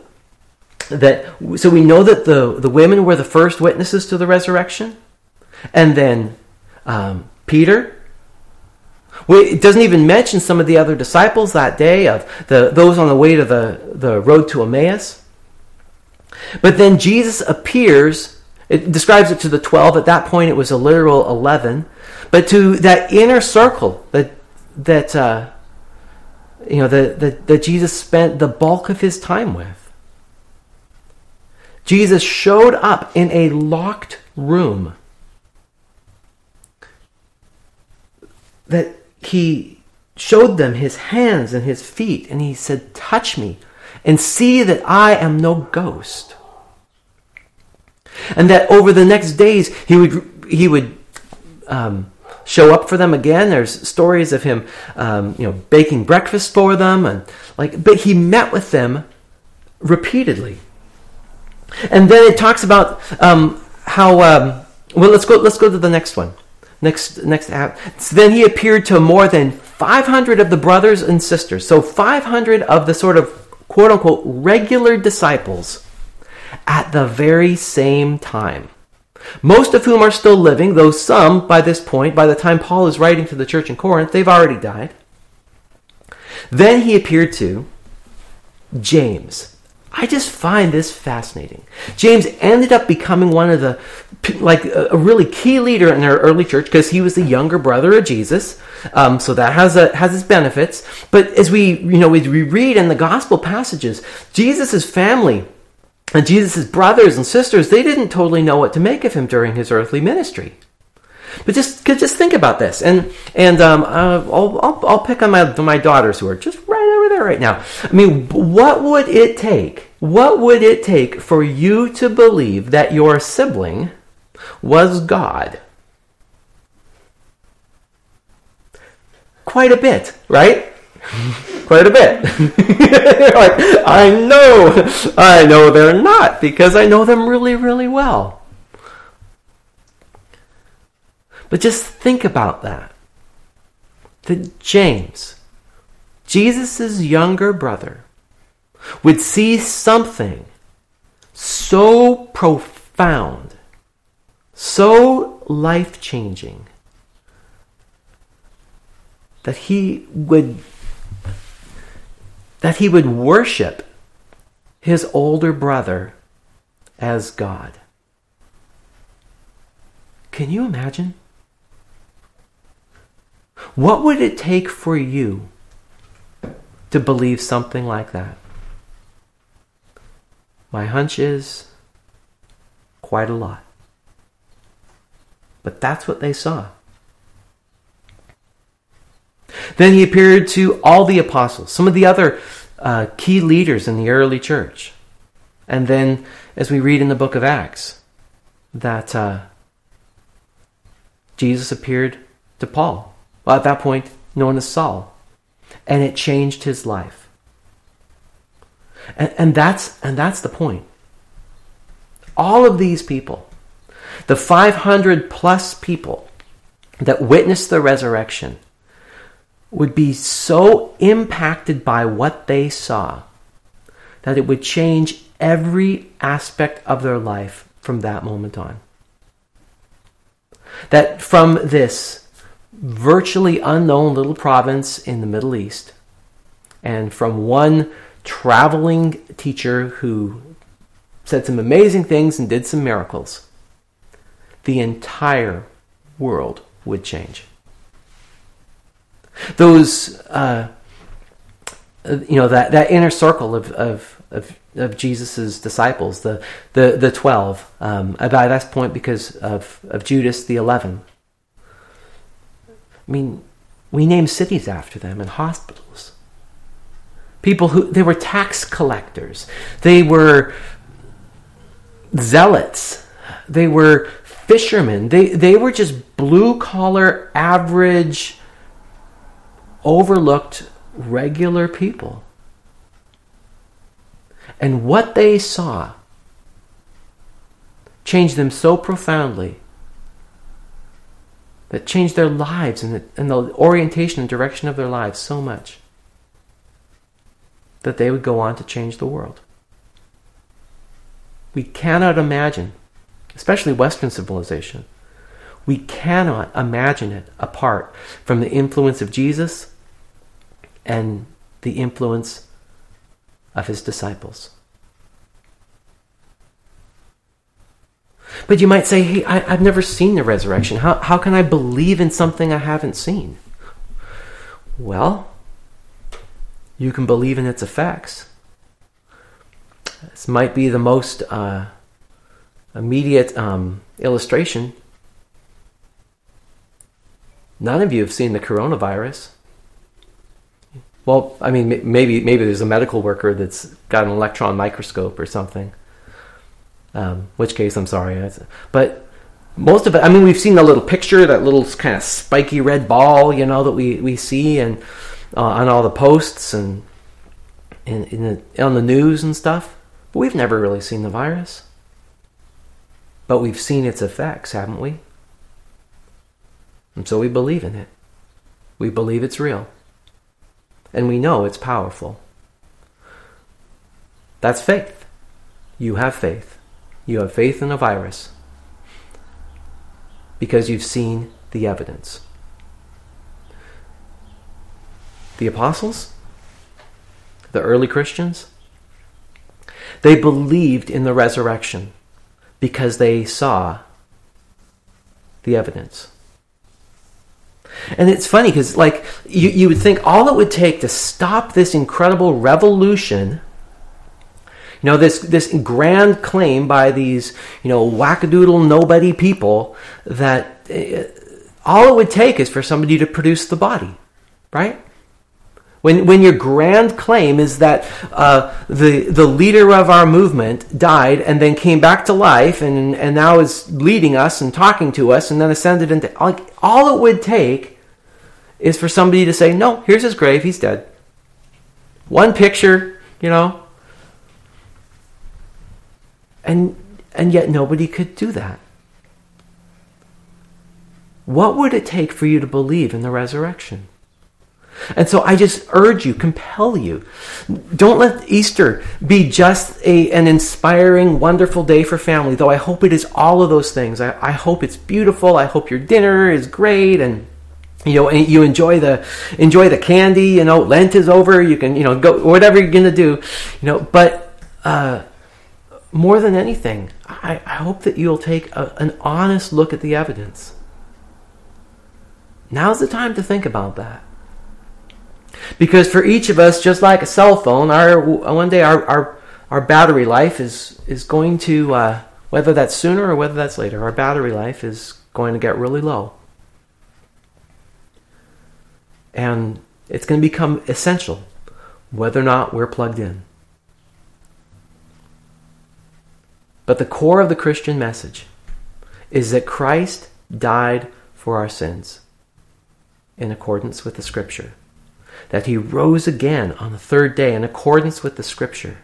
know that the women were the first witnesses to the resurrection, and then Peter. It doesn't even mention some of the other disciples that day, of those on the way to the road to Emmaus. But then Jesus appears. It describes it to the 12. At that point, it was a literal 11. But to that inner circle that Jesus spent the bulk of his time with. Jesus showed up in a locked room. That he showed them his hands and his feet, and he said, "Touch me and see that I am no ghost." And that over the next days he would show up for them again. There's stories of him baking breakfast for them, but he met with them repeatedly. And then it talks about how let's go to the next one. Next app. So then he appeared to more than 500 of the brothers and sisters. So 500 of the sort of quote unquote regular disciples at the very same time. Most of whom are still living, though some by this point, by the time Paul is writing to the church in Corinth, they've already died. Then he appeared to James. I just find this fascinating. James ended up becoming one of a really key leader in their early church because he was the younger brother of Jesus. So that has its benefits. But as we read in the gospel passages, Jesus' family and Jesus' brothers and sisters, they didn't totally know what to make of him during his earthly ministry. But just think about this, and I'll pick on my daughters who are just right over there right now. I mean, what would it take? What would it take for you to believe that your sibling was God? Quite a bit, right? Quite a bit. You're like, I know they're not, because I know them really, really well. But just think about that. That James, Jesus' younger brother, would see something so profound, so life-changing, that he would worship his older brother as God. Can you imagine? What would it take for you to believe something like that? My hunch is quite a lot. But that's what they saw. Then he appeared to all the apostles, some of the other key leaders in the early church. And then, as we read in the book of Acts, that Jesus appeared to Paul. Well, at that point, known as Saul. And it changed his life. And that's the point. All of these people, the 500 plus people that witnessed the resurrection, would be so impacted by what they saw that it would change every aspect of their life from that moment on. That from this virtually unknown little province in the Middle East, and from one traveling teacher who said some amazing things and did some miracles, the entire world would change. Those, that inner circle of Jesus' disciples, the 12, by that point because of Judas the 11. I mean, we name cities after them and hospitals. People they were tax collectors. They were zealots. They were fishermen. They were just blue-collar, average, overlooked, regular people. And what they saw changed them so profoundly, that changed their lives and the orientation and direction of their lives so much, that they would go on to change the world. We cannot imagine, especially Western civilization, we cannot imagine it apart from the influence of Jesus and the influence of his disciples. But you might say, hey, I've never seen the resurrection. How can I believe in something I haven't seen? Well, you can believe in its effects. This might be the most immediate illustration. None of you have seen the coronavirus. Well, I mean, maybe there's a medical worker that's got an electron microscope or something. Which case, I'm sorry. But most of it, I mean, we've seen the little picture, that little kind of spiky red ball, that we see and on all the posts and on the news and stuff. But we've never really seen the virus. But we've seen its effects, haven't we? And so we believe in it. We believe it's real. And we know it's powerful. That's faith. You have faith. You have faith in a virus because you've seen the evidence. The apostles, the early Christians, they believed in the resurrection because they saw the evidence. And it's funny because, you would think all it would take to stop this incredible revolution, this grand claim by these, wackadoodle nobody people, that all it would take is for somebody to produce the body, right? When your grand claim is that the leader of our movement died and then came back to life and now is leading us and talking to us and then ascended into... all it would take is for somebody to say, no, here's his grave, he's dead. One picture, And yet nobody could do that. What would it take for you to believe in the resurrection? And so I just urge you, compel you, don't let Easter be just an inspiring, wonderful day for family, though I hope it is all of those things. I hope it's beautiful. I hope your dinner is great and you enjoy the candy. Lent is over. You can go whatever you're going to do. But more than anything, I hope that you'll take an honest look at the evidence. Now's the time to think about that. Because for each of us, just like a cell phone, one day our battery life is going to, whether that's sooner or whether that's later, our battery life is going to get really low. And it's going to become essential whether or not we're plugged in. But the core of the Christian message is that Christ died for our sins in accordance with the Scripture. That he rose again on the third day in accordance with the Scripture.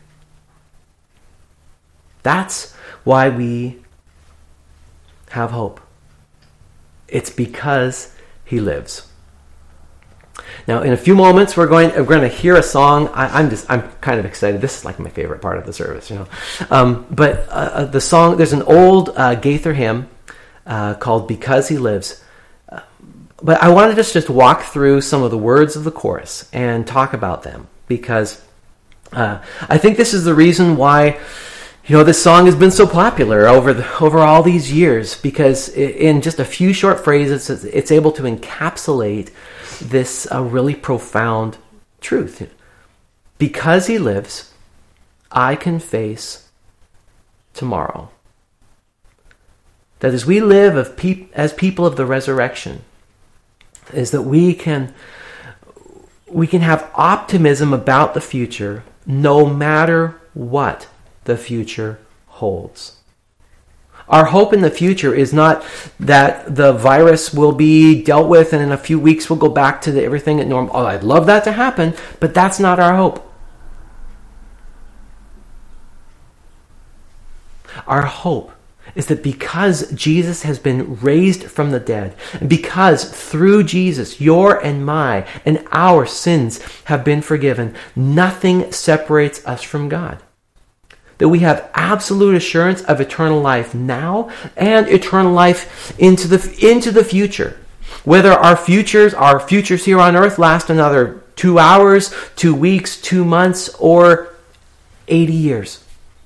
That's why we have hope. It's because he lives. Now, in a few moments, we're going to hear a song. I'm kind of excited. This is like my favorite part of the service, But the song, there's an old Gaither hymn called "Because He Lives." But I want to just walk through some of the words of the chorus and talk about them, because I think this is the reason why this song has been so popular over all these years, because in just a few short phrases, it's able to encapsulate this really profound truth. Because he lives, I can face tomorrow. That as we live as people of the resurrection, is that we can have optimism about the future no matter what the future holds. Our hope in the future is not that the virus will be dealt with and in a few weeks we'll go back to everything at normal. Oh, I'd love that to happen, but that's not our hope. Our hope is that because Jesus has been raised from the dead, and because through Jesus, your and my and our sins have been forgiven, nothing separates us from God. That we have absolute assurance of eternal life now and eternal life into the future. Whether our futures here on earth last another 2 hours, 2 weeks, 2 months, or 80 years.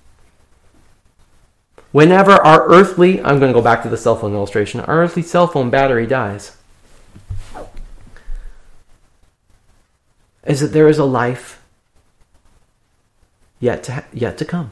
Whenever our earthly, I'm going to go back to the cell phone illustration, our earthly cell phone battery dies, is that there is a life yet to come.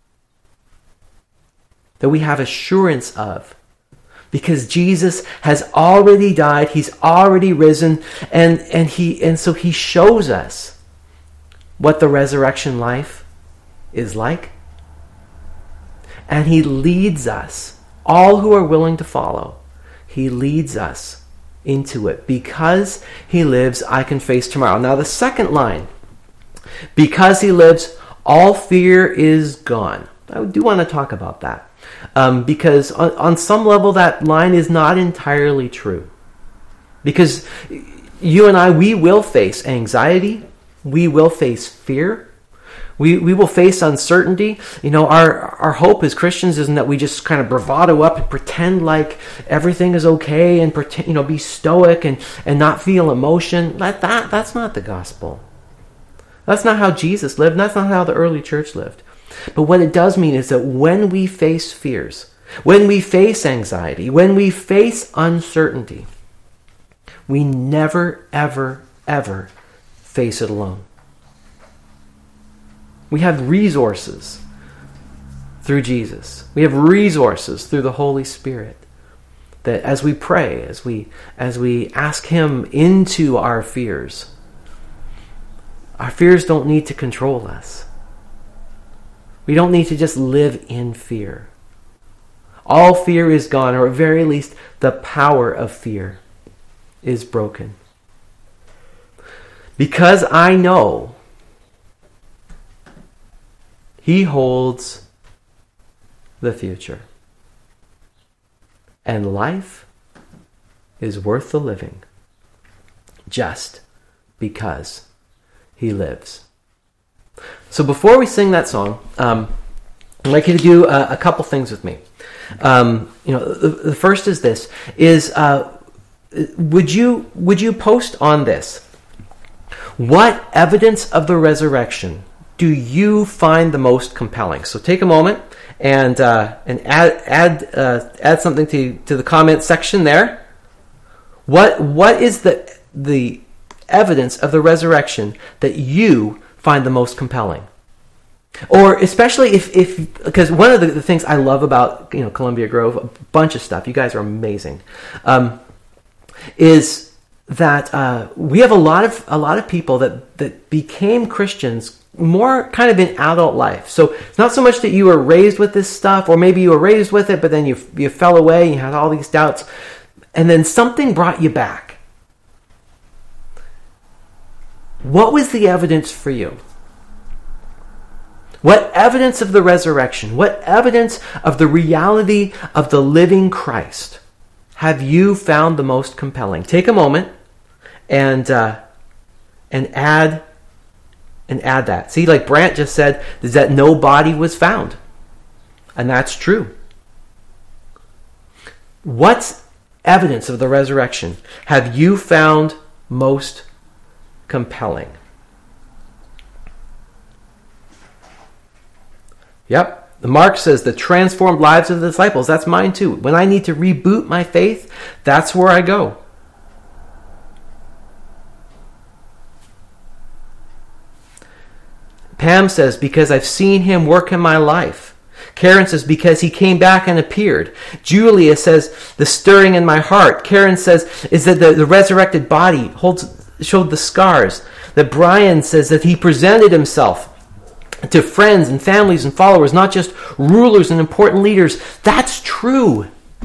That we have assurance of. Because Jesus has already died, he's already risen, and so he shows us what the resurrection life is like. And he leads us, all who are willing to follow, he leads us into it. Because he lives, I can face tomorrow. Now the second line, because he lives, all fear is gone. I do want to talk about that. Because on some level that line is not entirely true. Because you and I, we will face anxiety. We will face fear. We will face uncertainty. You know, our hope as Christians isn't that we just kind of bravado up and pretend like everything is okay and pretend, be stoic and not feel emotion. That's not the gospel. That's not how Jesus lived. And that's not how the early church lived. But what it does mean is that when we face fears, when we face anxiety, when we face uncertainty, we never, ever, ever face it alone. We have resources through Jesus. We have resources through the Holy Spirit. That as we pray, as we ask him into our fears don't need to control us. We don't need to just live in fear. All fear is gone, or at very least, the power of fear is broken. Because I know he holds the future. And life is worth the living just because he lives. So before we sing that song, I'd like you to do a couple things with me. The first is this: would you post on this? What evidence of the resurrection do you find the most compelling? So take a moment and add something to the comment section there. What is the evidence of the resurrection that you find the most compelling? Or especially if because one of the things I love about Columbia Grove, a bunch of stuff, you guys are amazing, is that we have a lot of people that became Christians more kind of in adult life. So it's not so much that you were raised with this stuff, or maybe you were raised with it, but then you fell away, and you had all these doubts, and then something brought you back. What was the evidence for you? What evidence of the resurrection, what evidence of the reality of the living Christ have you found the most compelling? Take a moment and add that. See, like Brant just said, is that no body was found. And that's true. What evidence of the resurrection have you found most compelling? Yep. Mark says the transformed lives of the disciples. That's mine too. When I need to reboot my faith, that's where I go. Pam says, because I've seen him work in my life. Karen says, because he came back and appeared. Julia says, the stirring in my heart. Karen says, is that the resurrected body showed the scars. That Brian says that he presented himself to friends and families and followers, not just rulers and important leaders. That's true.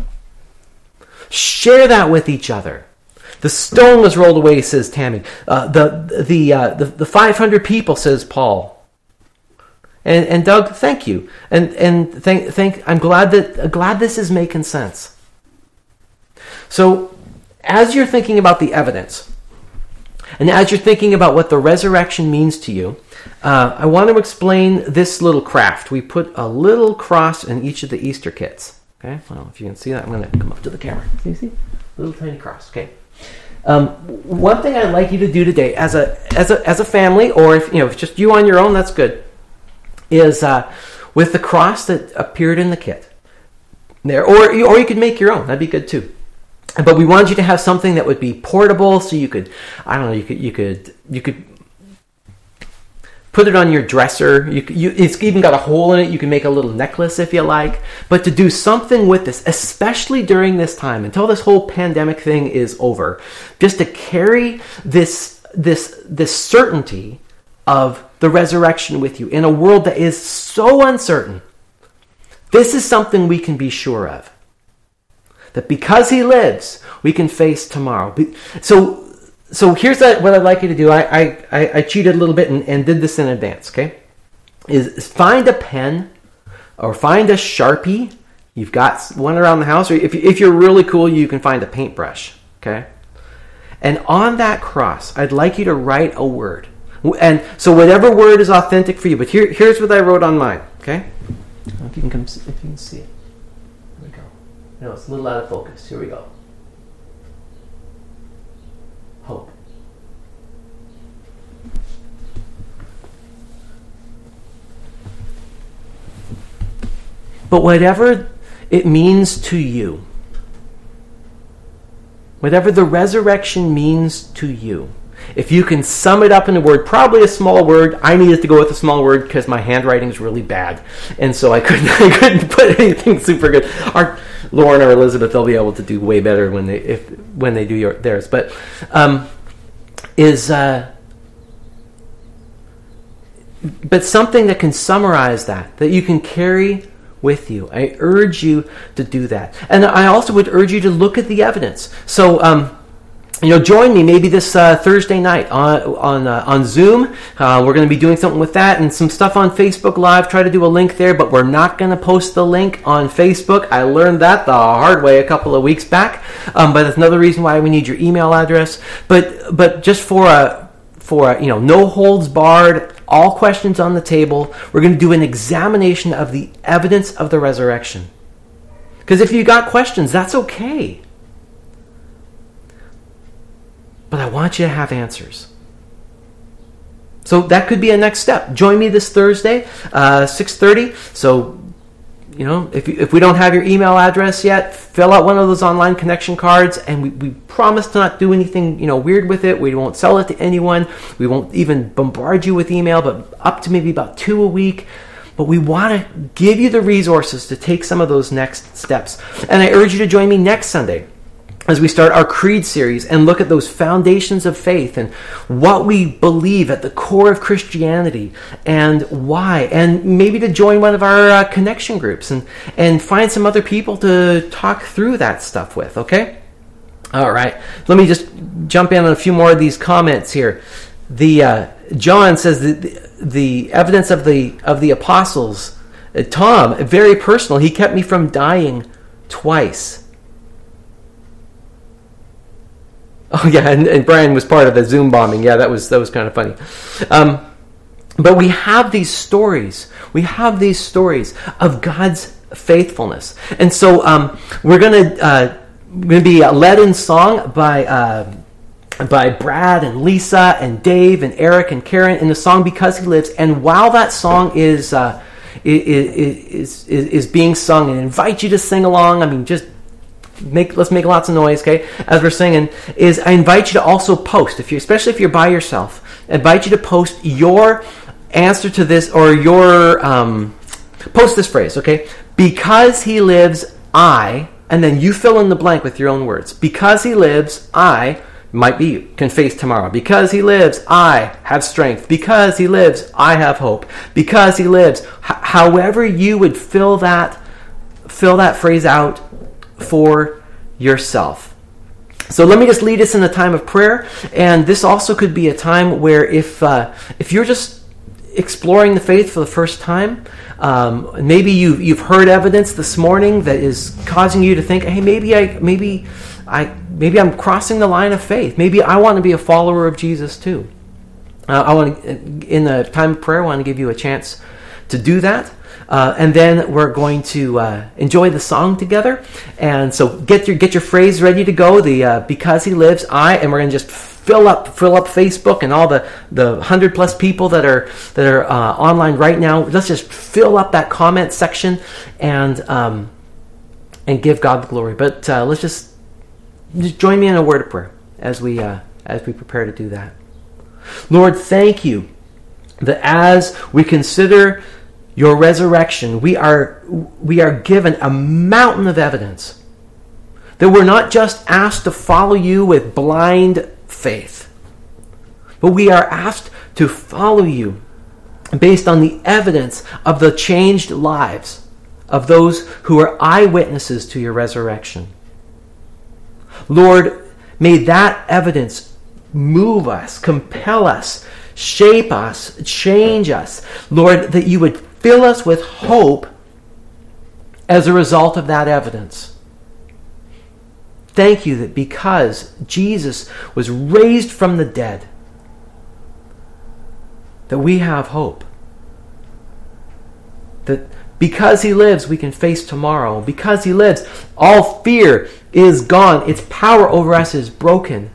Share that with each other. The stone was rolled away, says Tammy. The 500 people, says Paul. And Doug, thank you. I'm glad this is making sense. So, as you're thinking about the evidence, and as you're thinking about what the resurrection means to you, I want to explain this little craft. We put a little cross in each of the Easter kits. Okay, well, if you can see that, I'm going to come up to the camera. See? Little tiny cross. Okay. One thing I'd like you to do today, as a family, or if it's just you on your own, that's good. Is with the cross that appeared in the kit there, or you could make your own. That'd be good too. But we wanted you to have something that would be portable, so you could, you could put it on your dresser. It's even got a hole in it. You can make a little necklace if you like. But to do something with this, especially during this time, until this whole pandemic thing is over, just to carry this certainty of the resurrection with you in a world that is so uncertain. This is something we can be sure of. That because he lives, we can face tomorrow. So here's what I'd like you to do. I cheated a little bit and did this in advance, okay? Is find a pen or find a Sharpie. You've got one around the house. Or if you're really cool, you can find a paintbrush, okay? And on that cross, I'd like you to write a word. And so whatever word is authentic for you. But here's what I wrote on mine, okay? If you can see it. Here we go. No, it's a little out of focus. Here we go. Hope. But whatever it means to you, whatever the resurrection means to you, if you can sum it up in a word, probably a small word. I needed to go with a small word because my handwriting is really bad, and so I couldn't put anything super good. Lauren or Elizabeth, they'll be able to do way better when they do theirs. But but something that can summarize that you can carry with you. I urge you to do that, and I also would urge you to look at the evidence. So. Join me maybe this Thursday night on Zoom. We're going to be doing something with that and some stuff on Facebook Live. Try to do a link there, but we're not going to post the link on Facebook. I learned that the hard way a couple of weeks back. But that's another reason why we need your email address. But just for no holds barred, all questions on the table, we're going to do an examination of the evidence of the resurrection. Because if you got questions, that's okay. But I want you to have answers. So that could be a next step. Join me this Thursday, 6:30. So, if we don't have your email address yet, fill out one of those online connection cards, and we promise to not do anything, weird with it. We won't sell it to anyone. We won't even bombard you with email, but up to maybe about 2 a week. But we want to give you the resources to take some of those next steps. And I urge you to join me next Sunday as we start our Creed series and look at those foundations of faith and what we believe at the core of Christianity and why. And maybe to join one of our connection groups and find some other people to talk through that stuff with, okay? All right. Let me just jump in on a few more of these comments here. John says the evidence of the apostles. Tom, very personal. He kept me from dying twice. Oh yeah, and Brian was part of the Zoom bombing. Yeah, that was kind of funny. But we have these stories. We have these stories of God's faithfulness, and so we're gonna be led in song by Brad and Lisa and Dave and Eric and Karen in the song "Because He Lives." And while that song is being sung, and invite you to sing along. I mean, just let's make lots of noise, okay? As we're singing, I invite you to also post, especially if you're by yourself. I invite you to post your answer to this, or your post this phrase, okay? Because he lives, I, and then you fill in the blank with your own words. Because he lives, I might be you can face tomorrow. Because he lives, I have strength. Because he lives, I have hope. Because he lives, however you would fill that phrase out for yourself. So let me just lead us in a time of prayer, and this also could be a time where if you're just exploring the faith for the first time. Maybe you've heard evidence this morning that is causing you to think, hey, maybe I'm crossing the line of faith. Maybe I want to be a follower of Jesus too. In the time of prayer, I want to give you a chance to do that. And then we're going to enjoy the song together. And so get your phrase ready to go. The Because He Lives, and we're going to just fill up Facebook and all the 100+ people that are online right now. Let's just fill up that comment section and give God the glory. But let's just join me in a word of prayer as we prepare to do that. Lord, thank you that as we consider your resurrection, we are given a mountain of evidence that we're not just asked to follow you with blind faith, but we are asked to follow you based on the evidence of the changed lives of those who are eyewitnesses to your resurrection. Lord, may that evidence move us, compel us, shape us, change us. Lord, that you would fill us with hope as a result of that evidence. Thank you that because Jesus was raised from the dead, that we have hope. That because He lives, we can face tomorrow. Because He lives, all fear is gone. Its power over us is broken.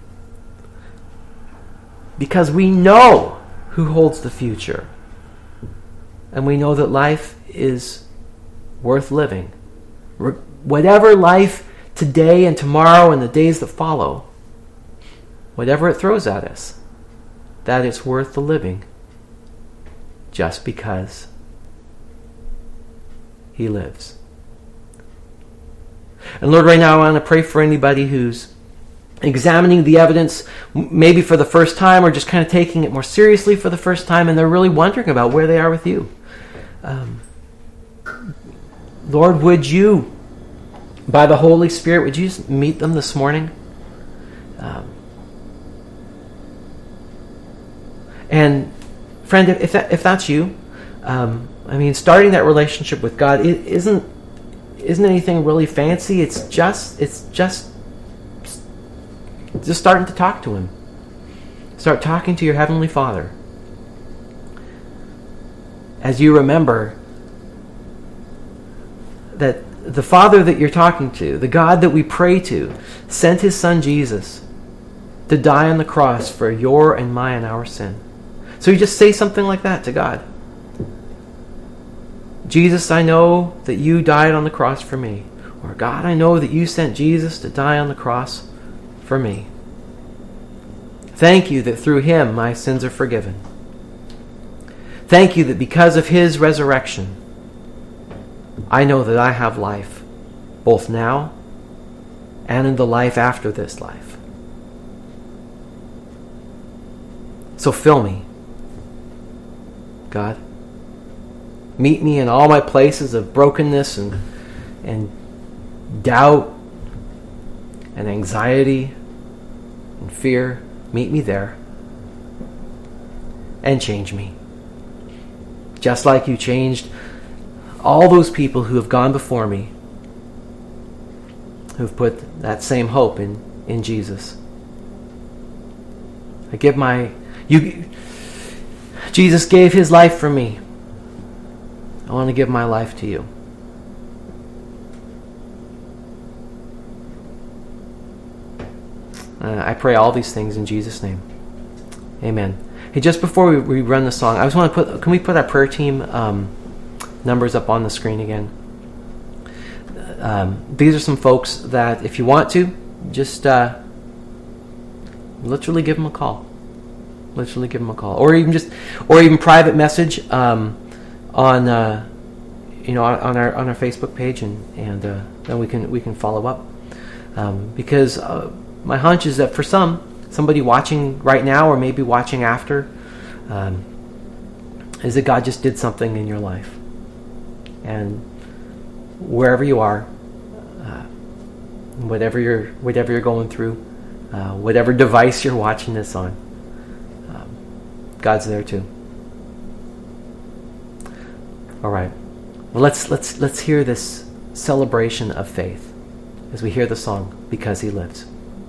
Because we know who holds the future. And we know that life is worth living. Whatever life today and tomorrow and the days that follow, whatever it throws at us, that it's worth the living just because He lives. And Lord, right now I want to pray for anybody who's examining the evidence maybe for the first time or just kind of taking it more seriously for the first time, and they're really wondering about where they are with you. Lord, would you, by the Holy Spirit, would you just meet them this morning? And friend, if that's you, starting that relationship with God isn't anything really fancy. It's just starting to talk to Him. Start talking to your Heavenly Father. As you remember that the Father that you're talking to, the God that we pray to, sent His Son Jesus to die on the cross for your and my and our sin. So you just say something like that to God. Jesus, I know that you died on the cross for me. Or God, I know that you sent Jesus to die on the cross for me. Thank you that through Him my sins are forgiven. Thank you that because of His resurrection, I know that I have life, both now and in the life after this life. So fill me, God. Meet me in all my places of brokenness and doubt and anxiety and fear. Meet me there and change me. Just like you changed all those people who have gone before me, who've put that same hope in Jesus. Jesus gave His life for me. I want to give my life to you. I pray all these things in Jesus' name. Amen. Hey, just before we run the song, I just want to can we put our prayer team numbers up on the screen again? These are some folks that, if you want to, just literally give them a call. Literally give them a call, or even private message on our Facebook page, and then we can follow up. Because my hunch is that for somebody watching right now or maybe watching after, is that God just did something in your life. And wherever you are, whatever you're going through, whatever device you're watching this on, God's there too. All right. Well, let's hear this celebration of faith as we hear the song, Because He Lives.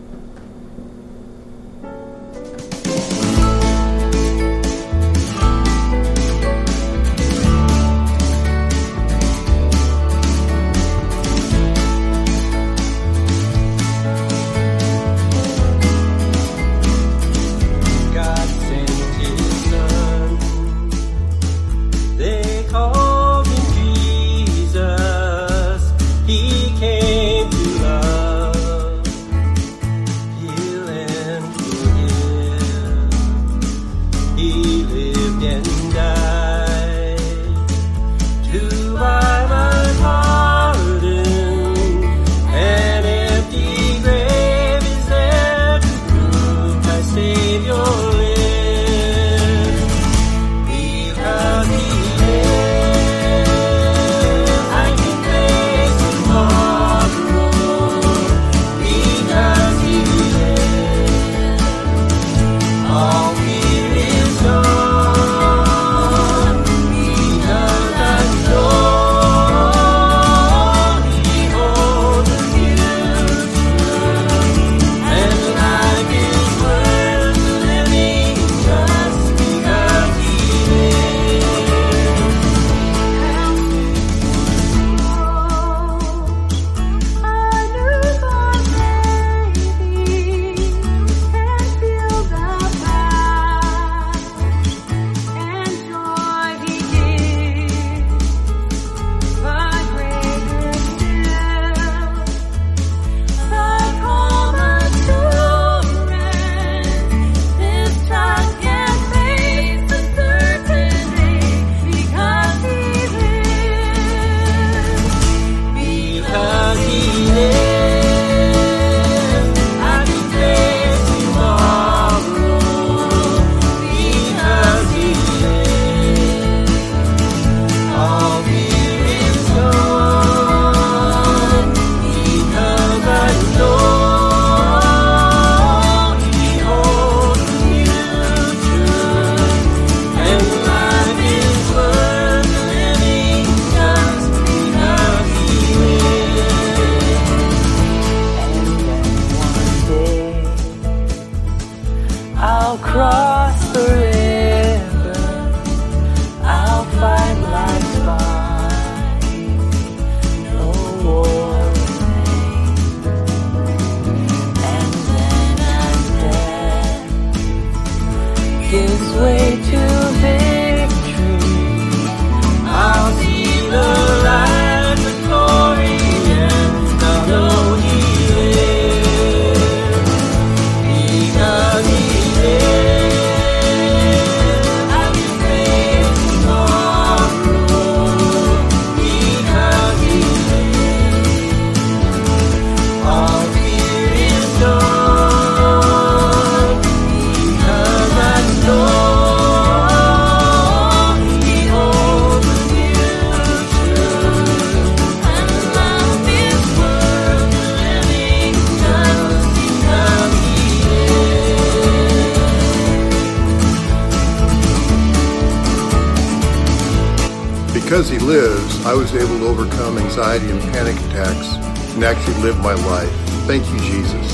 Because He lives, I was able to overcome anxiety and panic attacks and actually live my life. Thank you, Jesus.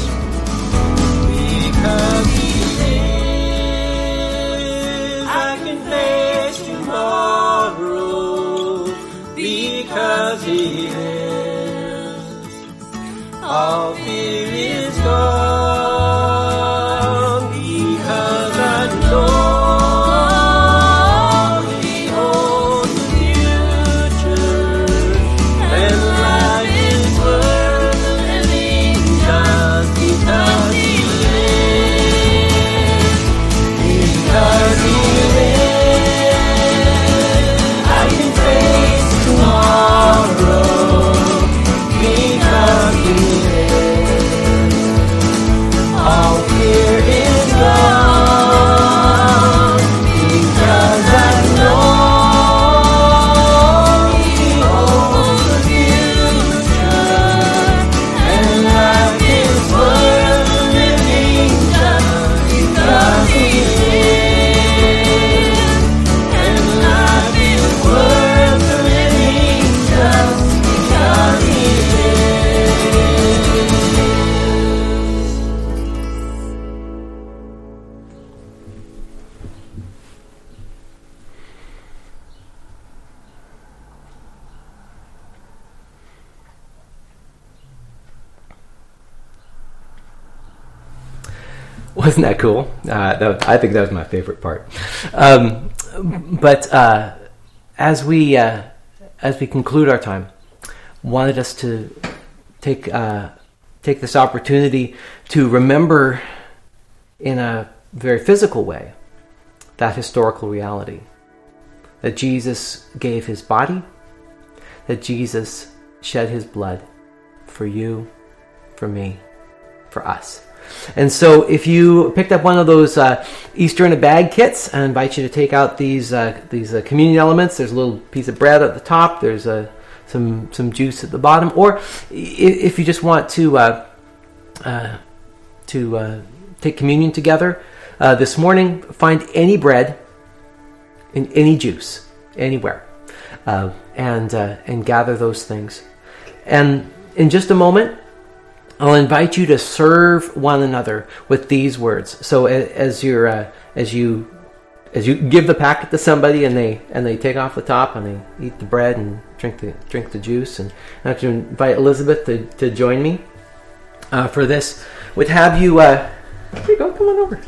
Because He lives, I can face tomorrow. Because He lives, all fear is gone. Because I know tomorrow, because He lives. Wasn't that cool? I think that was my favorite part. But as we conclude our time, wanted us to take this opportunity to remember in a very physical way that historical reality, that Jesus gave his body, that Jesus shed his blood for you, for me, for us. And so if you picked up one of those Easter in a Bag kits, I invite you to take out these communion elements. There's a little piece of bread at the top. There's some juice at the bottom. Or if you just want to take communion together this morning, find any bread and any juice anywhere, and gather those things. And in just a moment, I'll invite you to serve one another with these words. So as you give the packet to somebody and they take off the top and they eat the bread and drink the juice, and I have to invite Elizabeth to join me for this. Would have you? Here you go. Come on over.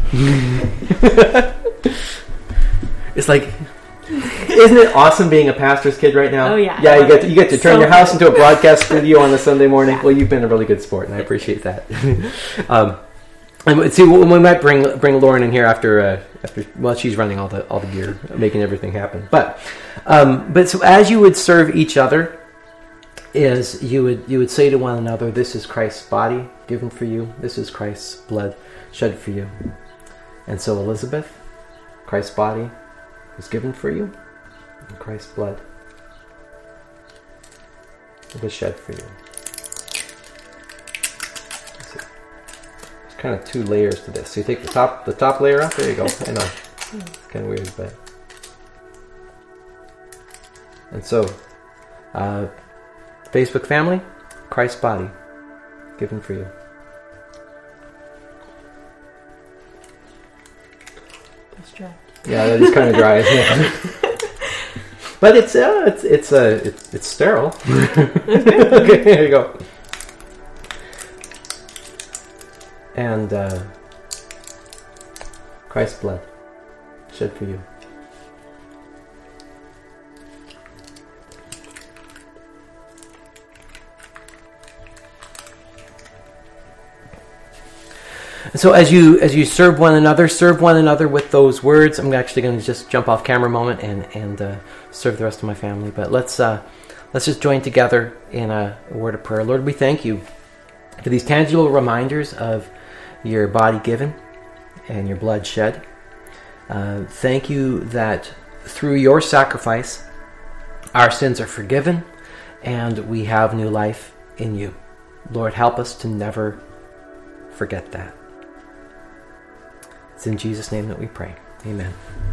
It's like, isn't it awesome being a pastor's kid right now? Oh yeah. Yeah, you get to turn your house into a broadcast studio on a Sunday morning. Yeah. Well, you've been a really good sport, and I appreciate that. And see, we might bring Lauren in here after she's running all the gear, making everything happen. But so as you would serve each other, is you would say to one another, "This is Christ's body given for you. This is Christ's blood shed for you." And so, Elizabeth, Christ's body was given for you, and Christ's blood was shed for you. There's kind of two layers to this. So you take the top layer off. There you go. I know, it's kind of weird, but and so, Facebook family, Christ's body given for you. That's dry. Yeah, that is kind of dry, isn't it? But it's sterile. Okay, there you go. And Christ's blood shed for you. And so as you serve one another with those words. I'm actually going to just jump off camera a moment and serve the rest of my family. But let's just join together in a word of prayer. Lord, we thank you for these tangible reminders of your body given and your blood shed. Thank you that through your sacrifice, our sins are forgiven and we have new life in you. Lord, help us to never forget that. It's in Jesus' name that we pray. Amen.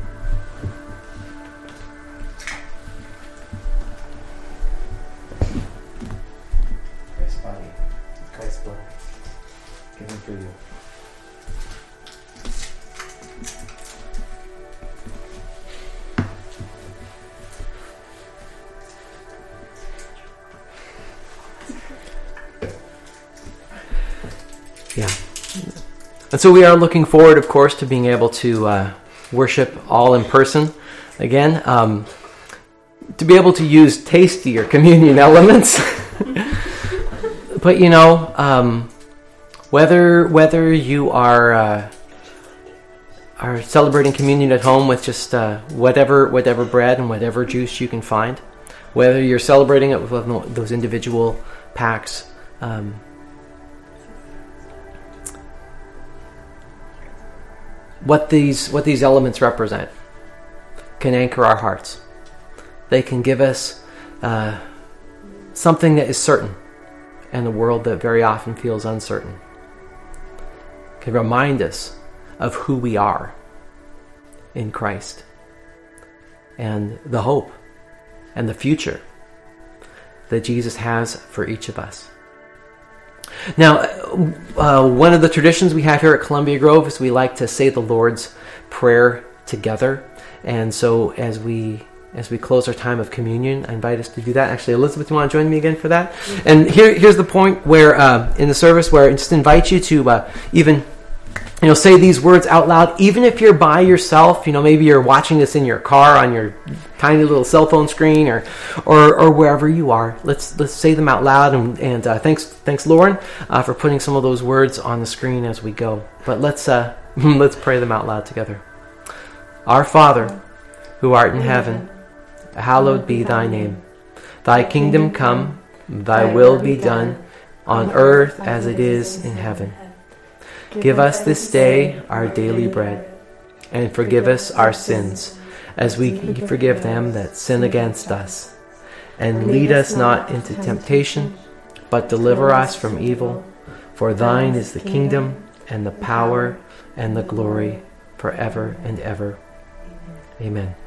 Christ's body, Christ's blood, given for you. Yeah. And so we are looking forward, of course, to being able to worship all in person again. To be able to use tastier communion elements. But whether you are celebrating communion at home with just whatever bread and whatever juice you can find, whether you're celebrating it with those individual packs. What these elements represent can anchor our hearts. They can give us something that is certain in a world that very often feels uncertain. Can remind us of who we are in Christ and the hope and the future that Jesus has for each of us. Now, one of the traditions we have here at Columbia Grove is we like to say the Lord's Prayer together. And so as we close our time of communion, I invite us to do that. Actually, Elizabeth, you want to join me again for that? And here's the point where in the service where I just invite you to even say these words out loud, even if you're by yourself. Maybe you're watching this in your car on your tiny little cell phone screen, or wherever you are. Let's say them out loud. And thanks, Lauren, for putting some of those words on the screen as we go. But let's pray them out loud together. Our Father, who art in heaven, hallowed be thy name. Thy kingdom come, thy will be done, on earth as it is in heaven. Give us this day our daily bread, and forgive us our sins, as we forgive them that sin against us. And lead us not into temptation, but deliver us from evil. For thine is the kingdom, and the power, and the glory, forever and ever. Amen.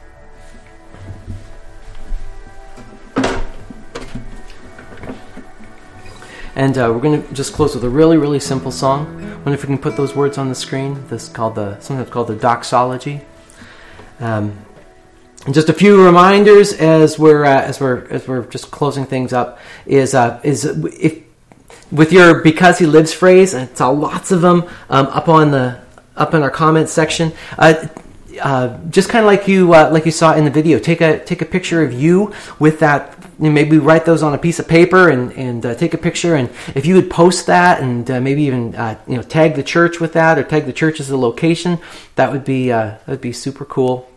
And we're going to just close with a really, really simple song. I wonder if we can put those words on the screen. This is something called the doxology. And just a few reminders as we're just closing things up is if with your "because he lives" phrase, and it's lots of them up in our comments section. Just kind of like you saw in the video, take a picture of you with that. Maybe write those on a piece of paper and take a picture. And if you would post that and maybe even tag the church with that, or tag the church as a location, that would be super cool.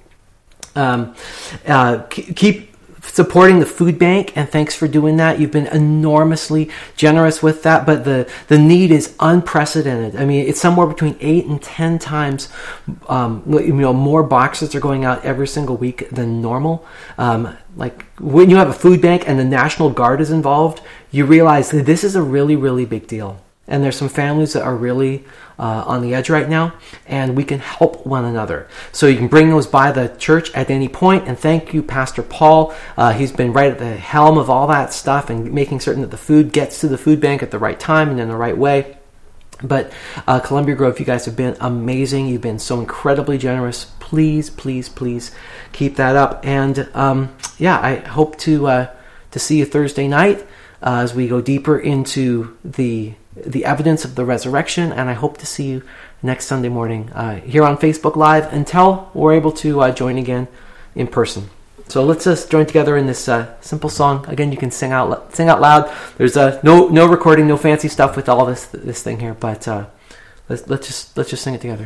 Keep supporting the food bank, and thanks for doing that. You've been enormously generous with that, but the need is unprecedented. I mean, it's somewhere between 8 and 10 times more boxes are going out every single week than normal. Like when you have a food bank and the National Guard is involved, you realize that this is a really, really big deal. And there's some families that are really on the edge right now, and we can help one another. So you can bring those by the church at any point. And thank you, Pastor Paul. He's been right at the helm of all that stuff and making certain that the food gets to the food bank at the right time and in the right way. But Columbia Grove, you guys have been amazing. You've been so incredibly generous. Please, please, please keep that up. And I hope to see you Thursday night as we go deeper into the evidence of the resurrection, and I hope to see you next Sunday morning here on Facebook Live until we're able to join again in person. So let's just join together in this simple song. Again, you can sing out loud. There's no recording, no fancy stuff with all this thing here, but let's just sing it together.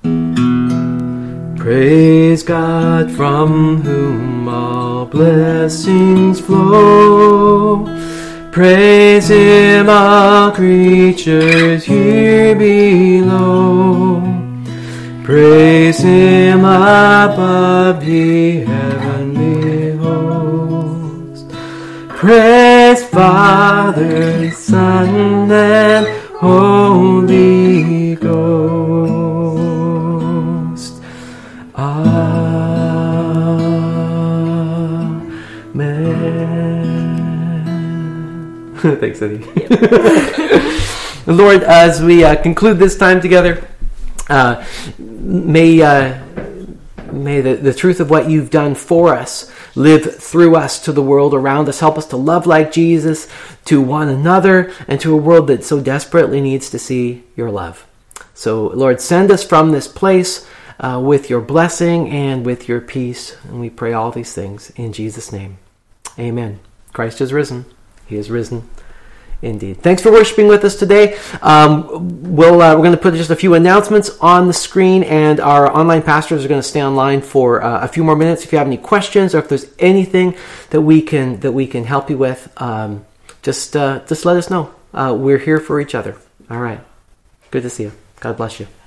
Praise God, from whom all blessings flow. Praise him, all creatures here below. Praise him above the heavenly host. Praise Father, Son, and Holy Ghost. Amen. Thanks, Eddie. Lord, as we conclude this time together, may the truth of what you've done for us live through us to the world around us. Help us to love like Jesus to one another and to a world that so desperately needs to see your love. So, Lord, send us from this place with your blessing and with your peace. And we pray all these things in Jesus' name. Amen. Christ is risen. He is risen indeed. Thanks for worshiping with us today. We're going to put just a few announcements on the screen, and our online pastors are going to stay online for a few more minutes. If you have any questions or if there's anything that we can help you with, just let us know. We're here for each other. All right. Good to see you. God bless you.